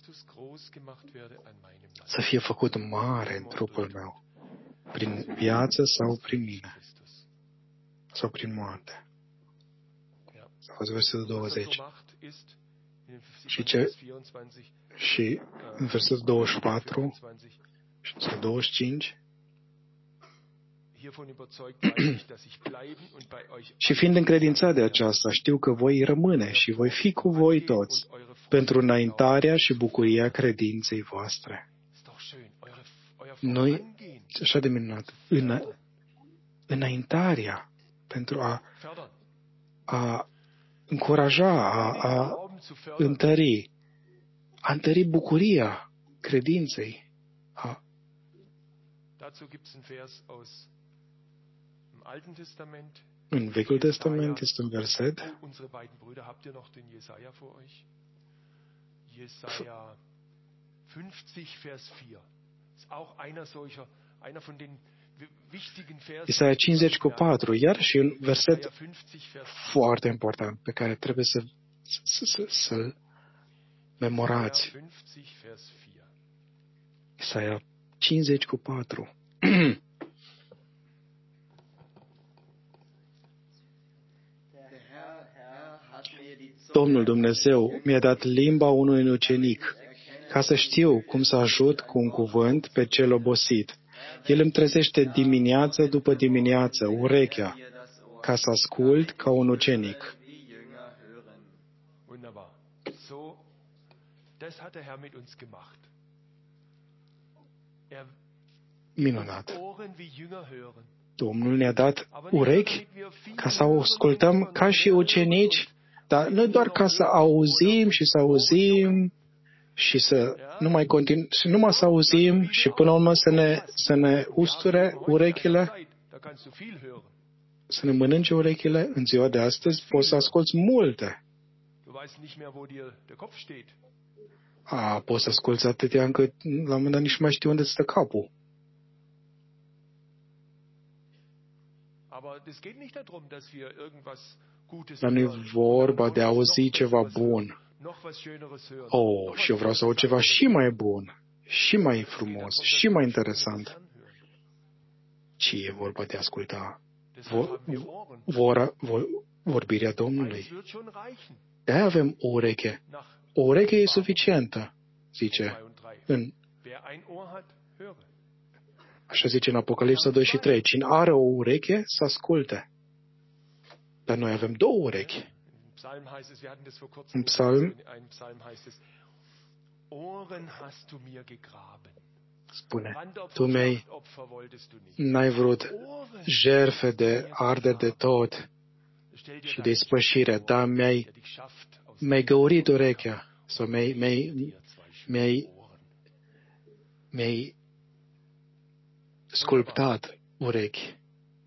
să fie făcut mare în trupul meu, prin viață sau prin mine, sau prin moarte. A fost versetul douăzeci. Și, ce, și în versetul douăzeci și patru sau douăzeci și cinci, și fiind încredințat de aceasta, știu că voi rămâne și voi fi cu voi toți pentru înaintarea și bucuria credinței voastre. Noi, așa de minunat, în, înaintarea pentru a, a încuraja, a, a întări, a întări bucuria credinței. A, În Vechiul Testament este un verset. Isaia cincizeci cu patru, iar și un verset foarte important pe care trebuie să, să, să, să-l memorați. Isaia cincizeci cu patru. Domnul Dumnezeu mi-a dat limba unui ucenic, ca să știu cum să ajut cu un cuvânt pe cel obosit. El îmi trezește dimineață după dimineață urechea, ca să ascult ca un ucenic. Minunat. Domnul ne-a dat urechi ca să ascultăm ca și ucenici, dar nu doar ca să auzim și să auzim și să nu mai continu- și numai să auzim și până la urmă să ne, să ne usture urechile, să ne mănânce urechile. În ziua de astăzi poți să asculți multe. A, poți să asculți atâtea încât la un moment dat nici nu mai știu unde stă capul. Dar nu e vorba de a auzi ceva bun. Oh, și eu vreau să aud ceva și mai bun, și mai frumos, și mai interesant. Ci e vorba de a asculta vor, vor, vor, vorbirea Domnului. De-aia avem o ureche. O ureche e suficientă, zice. În, așa zice în Apocalipsa doi și trei. Cine are o ureche, să asculte. Dar noi avem două urechi. În psalm spune, tu mi-ai, n-ai vrut jertfe de arde de tot și de ispășire, dar mi-ai, mi-ai găurit urechea sau mi-ai, mi-ai, mi-ai, mi-ai sculptat urechi.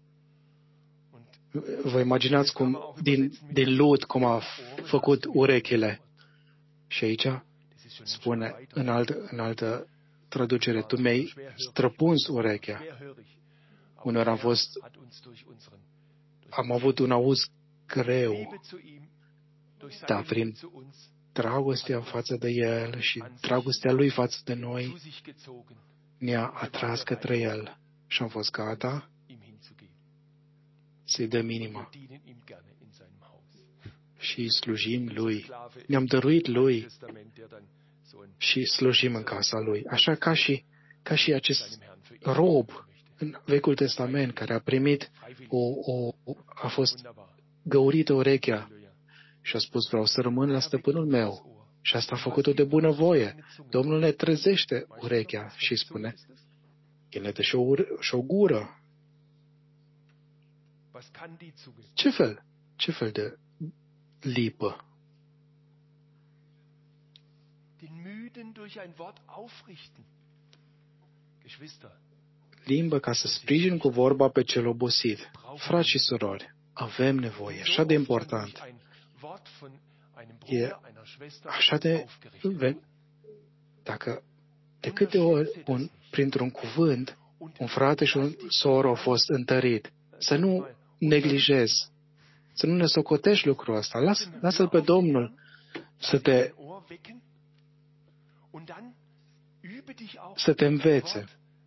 Vă imaginați cum, din, din lut, cum a făcut urechile. Și aici spune, în altă, în altă traducere, tu mi-ai străpuns urechea. Uneori am fost, am avut un auz greu, dar prin dragostea în față de El și dragostea Lui față de noi ne-a atras către El și am fost gata să-i dăm inima și îi slujim Lui. Ne-am dăruit Lui și slujim în casa Lui. Așa ca și, ca și acest rob în Vechiul Testament care a primit, o, o, a fost găurită urechea și a spus, vreau să rămân la stăpânul meu. Și asta a făcut-o de bună voie. Domnul ne trezește urechea și spune, El ne dă și o, ur- și o gură. Ce fel? Ce fel de lipă? Limbă ca să sprijin cu vorba pe cel obosit. Frați și surori, avem nevoie, așa de important. E așa de... Dacă de câte ori un, printr-un cuvânt un frate și un soră au fost întărit, să nu neglijezi, să nu ne socotești lucrul ăsta. Lasă, lasă-L pe Domnul să te, să te învețe,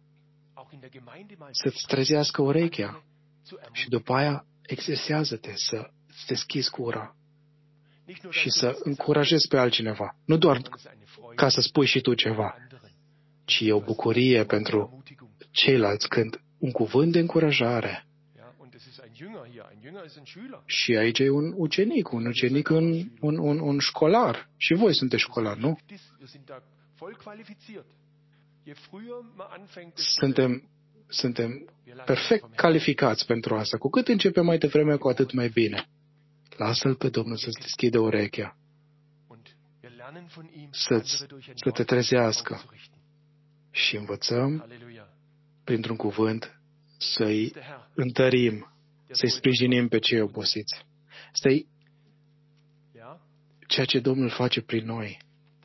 să-ți trezească urechea și după aia exersează-te să-ți deschizi gura și să încurajezi pe altcineva. Nu doar ca să spui și tu ceva, ci e o bucurie pentru ceilalți când un cuvânt de încurajare. Și aici e un ucenic, un ucenic, un, un, un, un școlar. Și voi sunteți școlari, nu? Suntem, suntem perfect calificați pentru asta. Cu cât începem mai devreme, cu atât mai bine. Lasă-L pe Domnul să-ți deschide urechea, să-ți, să te trezească și învățăm, printr-un cuvânt, să-i întărim, să-i sprijinim pe cei obosiți. Asta e ceea ce Domnul face prin noi.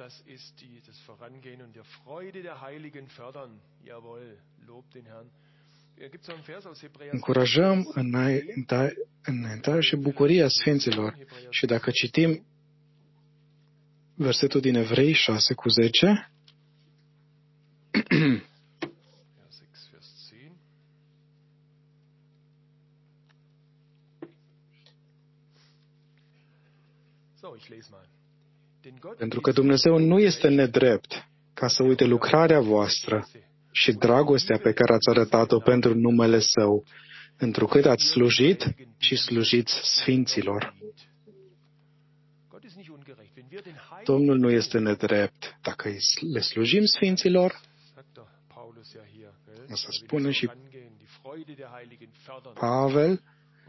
Încurajăm înaintarea și bucuria Sfinților. Și dacă citim versetul din Evrei șase cu zece, pentru că Dumnezeu nu este nedrept ca să uite lucrarea voastră și dragostea pe care ați arătat-o pentru numele Său, întrucât ați slujit și slujiți Sfinților. Domnul nu este nedrept. Dacă le slujim Sfinților, Asta spune și Pavel.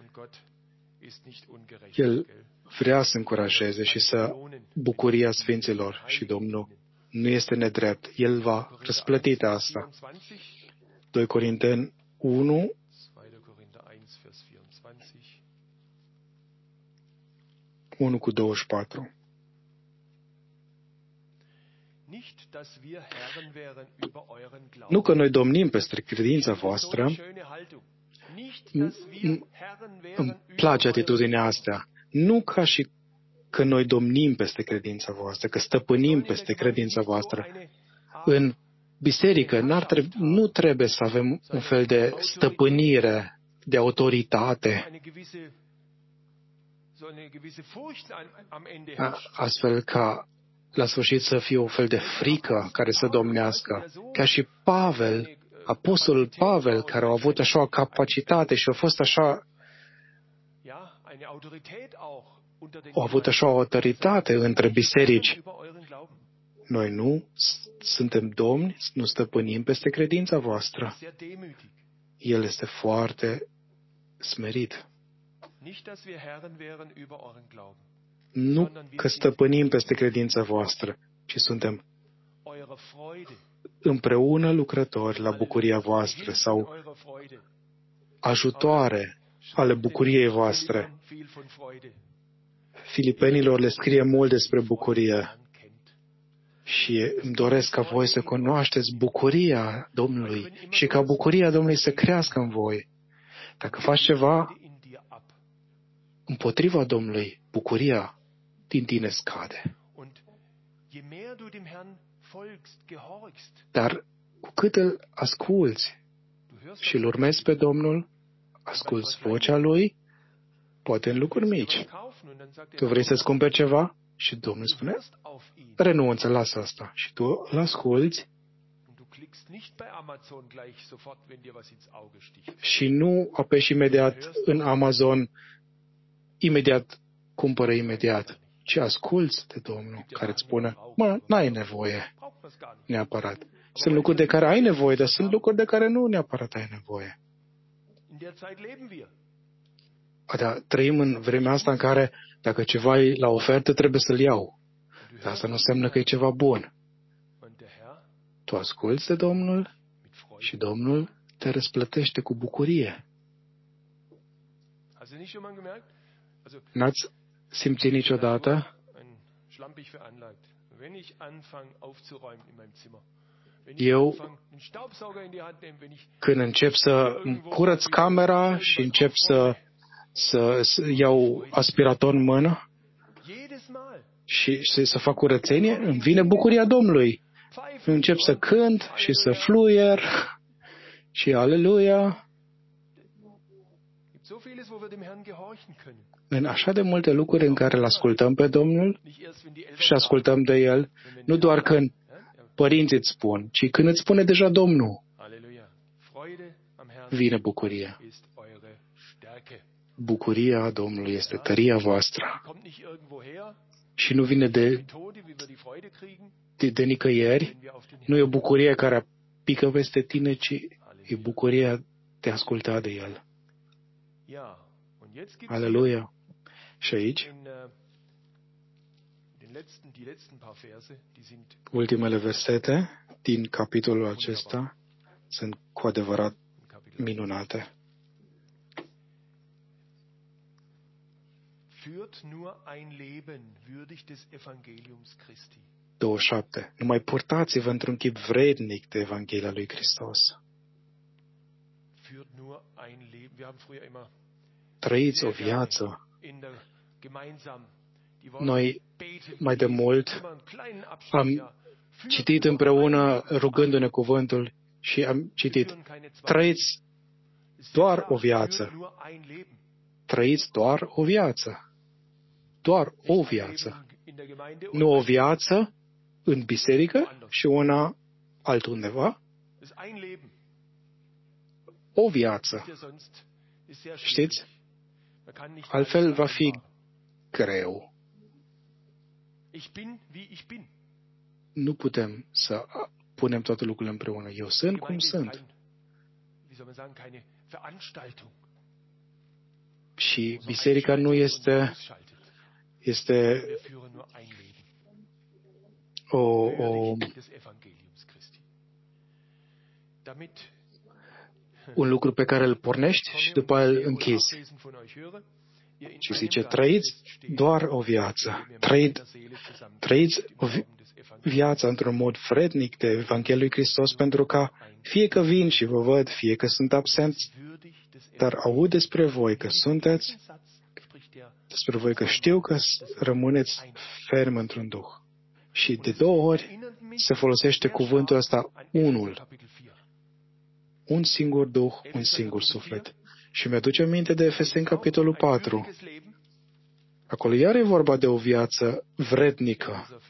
El vrea să încurajeze și să bucuria Sfinților și Domnul nu este nedrept. El va răsplăti asta. doi Corinteni unu, unu cu douăzeci și patru. Nu că noi domnim peste credința voastră, îmi place atitudinea asta. Nu ca și că noi domnim peste credința voastră, că stăpânim peste credința voastră. În biserică n-ar treb- nu trebuie să avem un fel de stăpânire, de autoritate, astfel ca la sfârșit să fie un fel de frică care să domnească. Ca și Pavel, apostolul Pavel, care a avut așa o capacitate și a fost așa, a avut așa o autoritate între biserici. Noi nu suntem domni, nu stăpânim peste credința voastră. El este foarte smerit. Nu că stăpânim peste credința voastră, ci suntem împreună lucrători la bucuria voastră sau ajutoare ale bucuriei voastre. Filipenilor le scrie mult despre bucurie și îmi doresc ca voi să cunoașteți bucuria Domnului și ca bucuria Domnului să crească în voi. Dacă faci ceva împotriva Domnului, bucuria din tine scade. Dar cu cât îl asculți și îl urmezi pe Domnul, asculți vocea Lui, poate în lucruri mici. Tu vrei să-ți cumperi ceva? Și Domnul spune, renunță, lasă asta. Și tu îl asculți și nu apeși imediat în Amazon, imediat cumpără imediat, ci asculți de Domnul care îți spune, mă, n-ai nevoie neapărat. Sunt lucruri de care ai nevoie, dar sunt lucruri de care nu neapărat ai nevoie. Dar trăim în vremea asta în care dacă ceva e la ofertă, trebuie să-l iau. Dar asta nu înseamnă că e ceva bun. Tu asculți de Domnul și Domnul te răsplătește cu bucurie. N-ați simțit niciodată? Eu, când încep să curăț camera și încep să, să, să iau aspirator în mână și, și să fac curățenie, îmi vine bucuria Domnului. Încep să cânt și să fluier și aleluia. În așa de multe lucruri în care îl ascultăm pe Domnul și ascultăm de El, nu doar când părinții îți spun, ci când îți spune deja Domnul, vine bucuria. Bucuria Domnului este tăria voastră. Și nu vine de, de, de nicăieri, nu e o bucurie care pică peste tine, ci e bucuria de a asculta de El. Aleluia! Și aici, ultimele versete din capitolul acesta sunt cu adevărat minunate. douăzeci și șapte. Numai purtați-vă într-un chip vrednic de Evanghelia lui Hristos. Trăiți o viață. Noi, mai de mult, am citit împreună, rugându-ne cuvântul, și am citit, trăiți doar o viață. Trăiți doar o viață. Doar o viață. Nu o viață în biserică și una altundeva. O viață. Știți? Altfel va fi greu. Nu putem să punem toate lucrurile împreună. Eu sunt cum sunt. Și biserica nu este, este o, o, un lucru pe care îl pornești și după aia îl închizi. Și zice, trăiți doar o viață. Trăiți, trăiți o vi- viața într-un mod vrednic de Evanghelia lui Hristos, pentru ca fie că vin și vă văd, fie că sunt absenți, dar aud despre voi că sunteți, despre voi că știu că rămâneți ferm într-un duh. Și de două ori se folosește cuvântul ăsta, unul. Un singur duh, un singur suflet. Și mi-aduce aminte de Efeseni, capitolul patru. Acolo iar e vorba de o viață vrednică.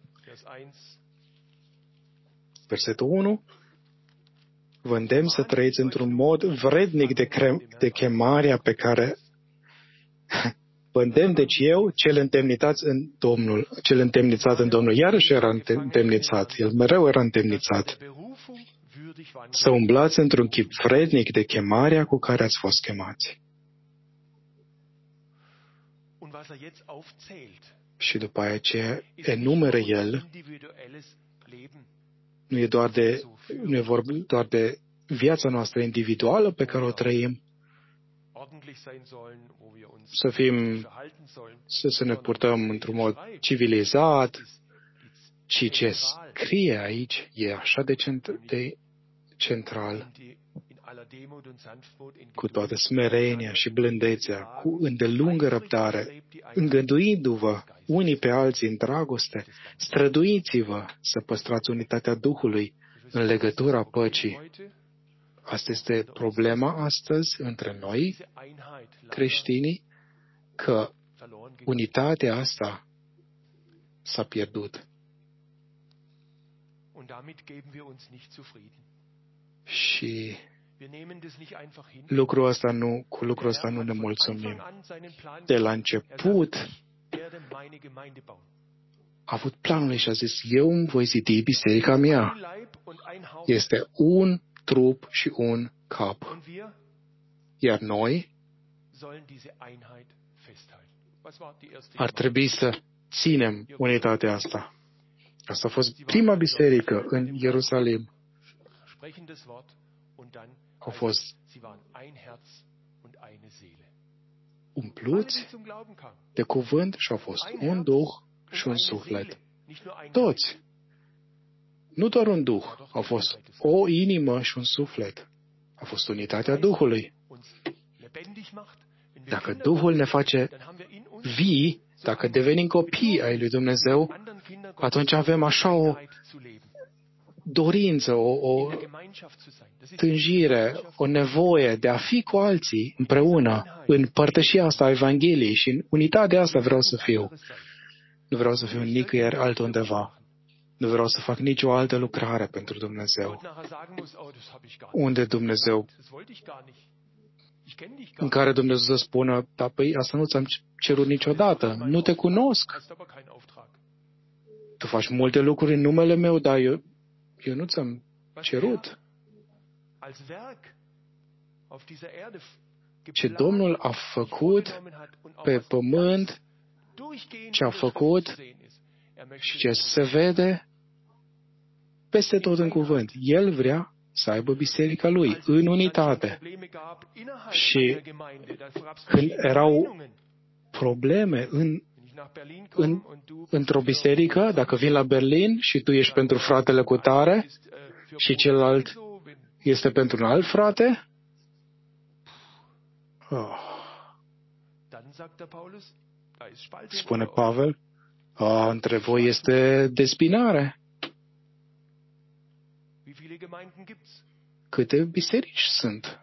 Versetul unu. Vă îndemn să trăiți într-un mod vrednic de, cre- de chemarea pe care vă îndemn, deci eu, cel întemnițat în Domnul, cel întemnițat în Domnul, iarăși era întemnițat, el mereu era întemnițat. Să umblați într-un chip vrednic de chemarea cu care ați fost chemați. Și după aia ce enumeră el, nu e doar de, nu e vorba doar de viața noastră individuală pe care o trăim, să fim, să, să ne purtăm într-un mod civilizat, ci ce scrie aici e așa de, cent- de central, cu toată smerenia și blândețea, cu îndelungă răbdare, îngăduindu-vă unii pe alții în dragoste, străduiți-vă să păstrați unitatea Duhului în legătura păcii. Asta este problema astăzi între noi, creștinii, că unitatea asta s-a pierdut. Și lucrul ăsta nu, cu lucrul ăsta nu ne mulțumim. De la început a avut planul și a zis, eu îmi voi zidi biserica mea. Este un trup și un cap. Iar noi ar trebui să ținem unitatea asta. Asta a fost prima biserică în Ierusalim. Au fost umpluți de cuvânt și au fost un duh și un suflet. Toți. Nu doar un duh, au fost o inimă și un suflet. A fost unitatea Duhului. Dacă Duhul ne face vii, dacă devenim copii ai lui Dumnezeu, atunci avem așa o dorință, o, o tânjire, o nevoie de a fi cu alții împreună în părtășia asta a Evangheliei și în unitatea asta vreau să fiu. Nu vreau să fiu nicăieri altundeva. Nu vreau să fac nicio altă lucrare pentru Dumnezeu. Unde Dumnezeu, în care Dumnezeu să spună, da, păi asta nu ți-am cerut niciodată, nu te cunosc. Tu faci multe lucruri în numele meu, dar eu, eu nu ți-am cerut. Ce Domnul a făcut pe pământ, ce a făcut și ce se vede peste tot în cuvânt. El vrea să aibă biserica lui în unitate. Și când erau probleme în, în, într-o biserică, dacă vin la Berlin și tu ești pentru fratele cu tare și celălalt este pentru un alt frate, oh. Spune Pavel, oh, între voi este despinare. Câte biserici sunt?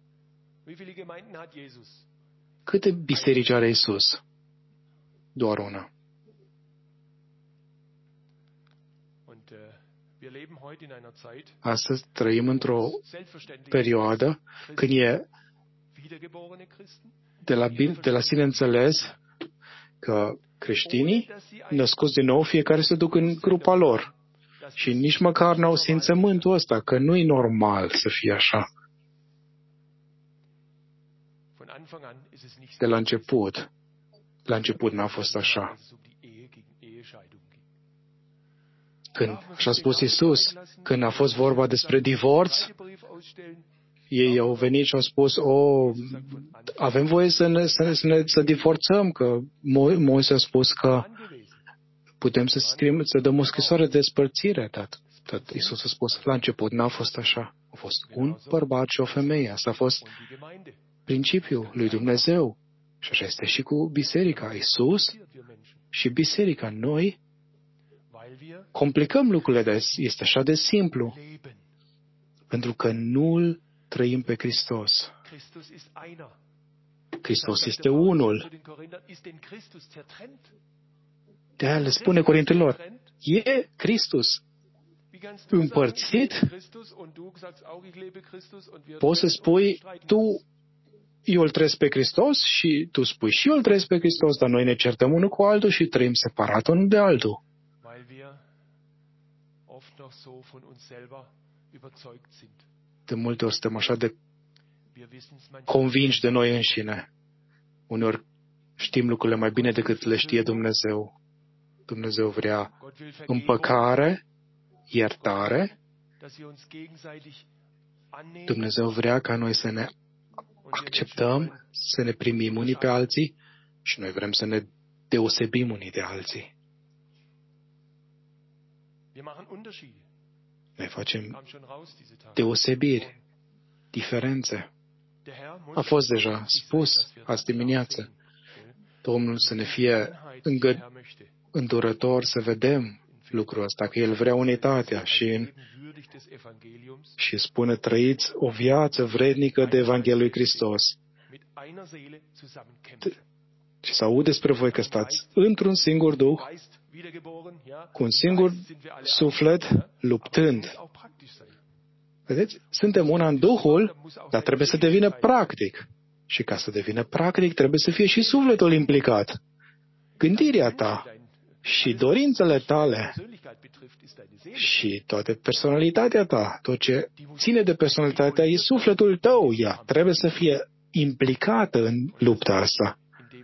Câte biserici are Iisus? Doar una. Astăzi trăim într-o perioadă când e de la, de la sine înțeles că creștinii născuți din nou, fiecare se duc în grupa lor. Și nici măcar n-au simțământul ăsta, că nu e normal să fie așa. De la început. La început n-a fost așa. Când, așa a spus Iisus, când a fost vorba despre divorț, ei au venit și au spus, o, avem voie să ne, să ne, să ne să divorțăm, că Mo, Moise a spus că putem să scriem, să dăm o scrisoare de despărțire, dar, dar Iisus a spus, la început n-a fost așa. A fost un bărbat și o femeie. Asta a fost principiul lui Dumnezeu. Și așa este și cu biserica. Iisus și biserica. Noi complicăm lucrurile, dar este așa de simplu. Pentru că nu-L trăim pe Hristos. Hristos este unul. De-aia le spune Corintenilor, e Hristos împărțit? Poți să spui, tu, eu îl trăiesc pe Hristos și tu spui și eu îl trăiesc pe Hristos, dar noi ne certăm unul cu altul și trăim separat unul de altul. De multe ori suntem așa de convinși de noi înșine. Uneori știm lucrurile mai bine decât le știe Dumnezeu. Dumnezeu vrea împăcare, iertare. Dumnezeu vrea ca noi să ne acceptăm, să ne primim unii pe alții și noi vrem să ne deosebim unii de alții. Noi facem deosebiri, diferențe. A fost deja spus azi dimineață. Domnul să ne fie îngă- îndurător să vedem lucrul ăsta, că El vrea unitatea și, și spune, trăiți o viață vrednică de Evanghelia lui Hristos. Și să aud despre voi că stați într-un singur Duh, cu un singur suflet, luptând. Vedeți? Suntem una în Duhul, dar trebuie să devină practic. Și ca să devină practic, trebuie să fie și sufletul implicat. Gândirea ta și dorințele tale și toată personalitatea ta, tot ce ține de personalitatea e sufletul tău. Ea trebuie să fie implicată în lupta asta.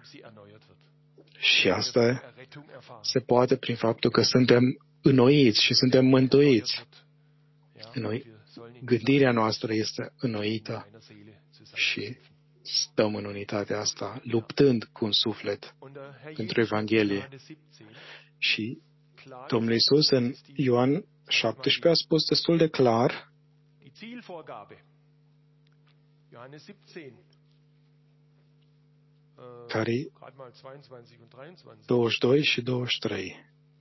Și asta se poate prin faptul că suntem înnoiți și suntem mântuiți. Noi, gândirea noastră este înnoită și stăm în unitatea asta, luptând cu un suflet pentru Evanghelie. Și Domnul Iisus în Ioan șaptesprezece a spus destul de clar care douăzeci și doi și douăzeci și trei.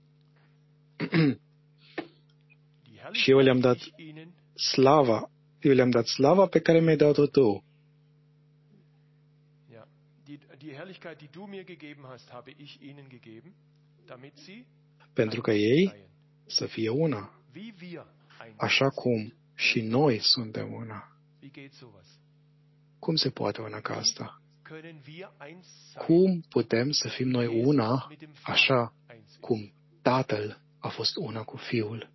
Și eu le-am dat slava, eu le-am dat slava pe care mi-ai dat-o tu. Pentru că ei să fie una, așa cum și noi suntem una. Cum se poate una ca asta? Cum putem să fim noi una, așa cum Tatăl a fost una cu Fiul?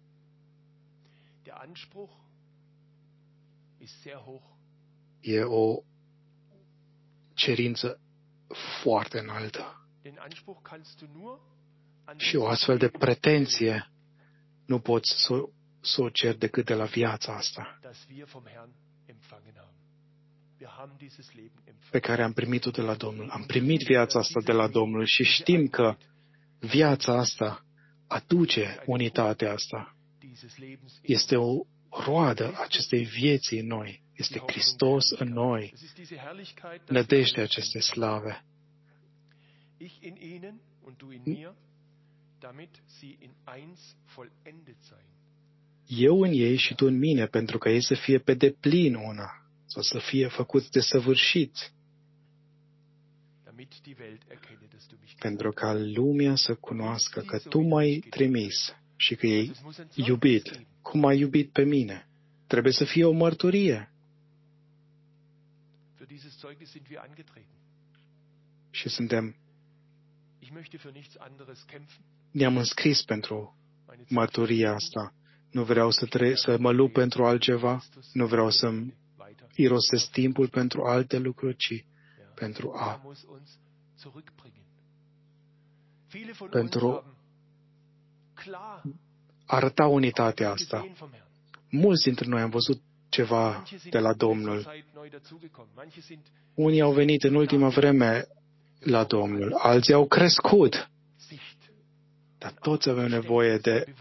E o cerință foarte înaltă. Și o astfel de pretenție nu poți să, să o ceri decât de la viața asta pe care am primit-o de la Domnul. Am primit viața asta de la Domnul și știm că viața asta aduce unitatea asta. Este o roadă acestei vieții în noi. Este Hristos în noi. Nădejde aceste slave. Eu în ei și tu în mine, pentru ca ei să fie pe deplin una, sau să fie făcuți de săvârșiți, pentru ca lumea să cunoască că tu m-ai trimis și că ei iubit, cum ai iubit pe mine. Trebuie să fie o mărturie. Și suntem ne-am înscris pentru mărturia asta. Nu vreau să, tre- să mă lupt pentru altceva, nu vreau să-mi irosesc timpul pentru alte lucruri, ci pentru a pentru arăta unitatea asta. Mulți dintre noi am văzut ceva de la Domnul. Unii au venit în ultima vreme la Domnul, alții au crescut. Dar toți avem nevoie de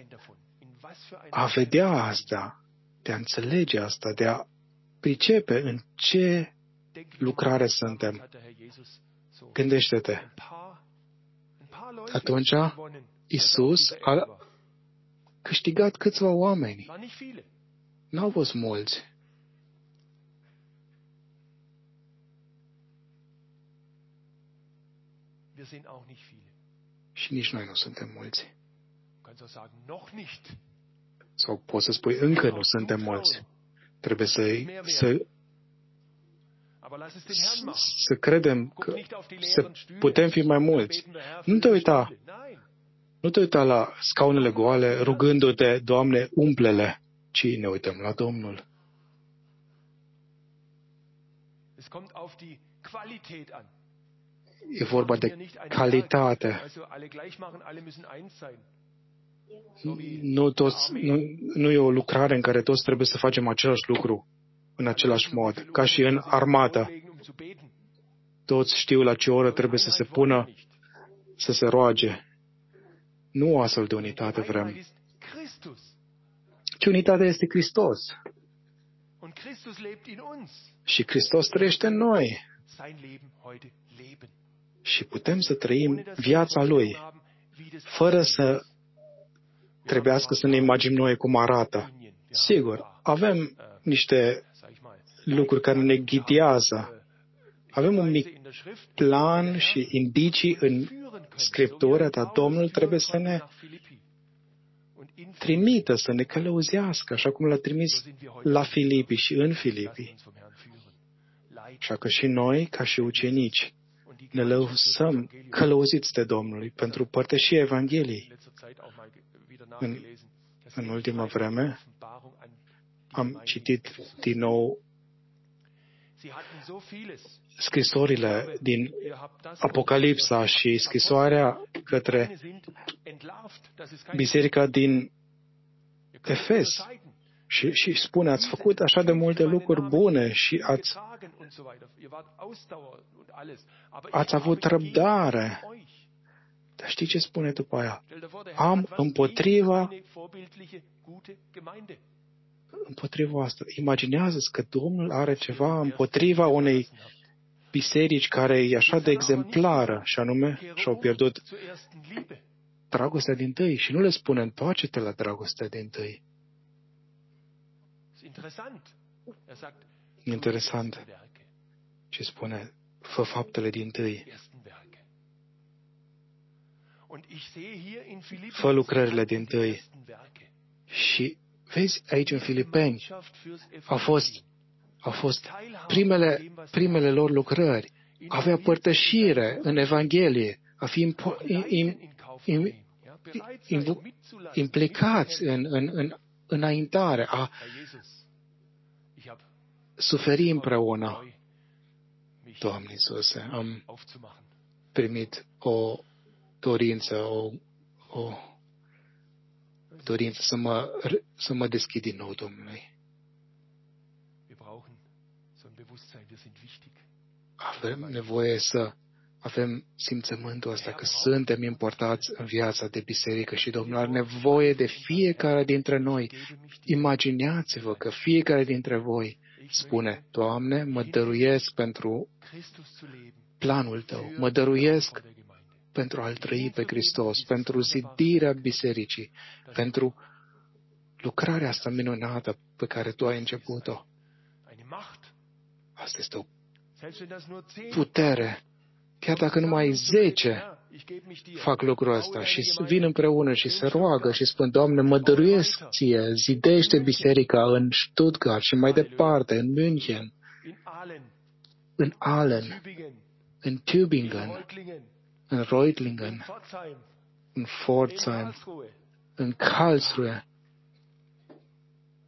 a vedea asta, de a înțelege asta, de a pricepe în ce lucrare suntem. Gândește-te. Atunci, Iisus a câștigat câțiva oameni. N-au fost mulți. Și nici noi nu suntem mulți. Sau poți să spui, încă nu suntem mulți. Trebuie să, să, să credem că să putem fi mai mulți. Nu te uita, nu te uita la scaunele goale rugându-te, Doamne, umple-le, ci ne uităm la Domnul. E vorba de calitate. Nu, toți, nu, nu e o lucrare în care toți trebuie să facem același lucru în același mod, ca și în armată. Toți știu la ce oră trebuie să se pună, să se roage. Nu o astfel de unitate vrem. Ci unitatea este Hristos. Și Hristos trăiește în noi. Și putem să trăim viața Lui, fără să trebuiască să ne imaginăm noi cum arată. Sigur, avem niște lucruri care ne ghidează. Avem un mic plan și indicii în Scriptură, dar Domnul trebuie să ne trimită, să ne călăuzească, așa cum l-a trimis la Filipi și în Filipi. Așa că și noi, ca și ucenici, ne lăsăm călăuziți de Domnului pentru părtășia Evangheliei. În, în ultima vreme am citit din nou scrisorile din Apocalipsa și scrisoarea către biserica din Efes. Și, și spune, ați făcut așa de multe lucruri bune și ați, ați avut răbdare. Dar știi ce spune după aia? Am împotriva împotriva asta. Imaginează-ți că Domnul are ceva împotriva unei biserici care e așa de exemplară, și anume și-au pierdut dragostea dintâi. Și nu le spune, întoarce-te la dragostea dintâi. Interesant. Ce spune, fă faptele dintâi. Fă lucrările dintâi. Și vezi, aici în Filipeni au fost, au fost primele, primele lor lucrări. Avea părtășire în Evanghelie, a fi impo, im, im, im, implicați în, în, în înaintare, a suferi împreună. Doamne Iisuse, am primit o dorință, o, o dorință să mă, să mă deschid din nou Domnului. Avem nevoie să avem simțământul ăsta că suntem importați în viața de biserică și Domnul are nevoie de fiecare dintre noi. Imaginați-vă că fiecare dintre voi spune, Doamne, mă dăruiesc pentru planul Tău, mă dăruiesc pentru a-L trăi pe Hristos, pentru zidirea bisericii, pentru lucrarea asta minunată pe care Tu ai început-o. Asta este o putere. Chiar dacă numai zece fac lucrul ăsta și vin împreună și se roagă și spun, Doamne, mă dăruiesc Ție, zidește biserica în Stuttgart și mai departe, în München, în Aalen, în Tübingen, în Reutlingen, în Pforzheim, în Karlsruhe.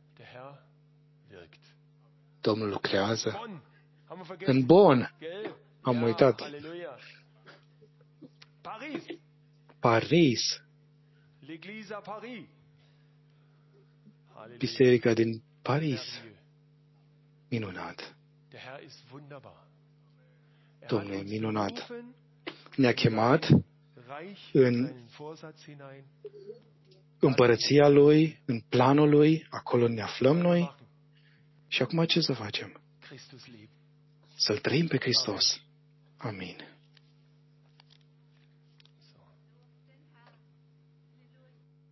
Domnul lucrează. În Bonn. Am uitat.
Halleluja. Paris.
Paris.
L'Église à Paris. Halleluja.
Biserica din Paris.
Merveilleux.
Minunat.
Der Herr ist wunderbar. Er hat
Domnul e
uns
minunat.
berufen,
Ne-a chemat
reich
în
in seinen Vorsatz hinein.
împărăția Lui, în planul Lui, acolo ne aflăm noi.
Machen.
Și acum ce să facem?
Christus lieben.
Să-L trăim pe Hristos. Amin.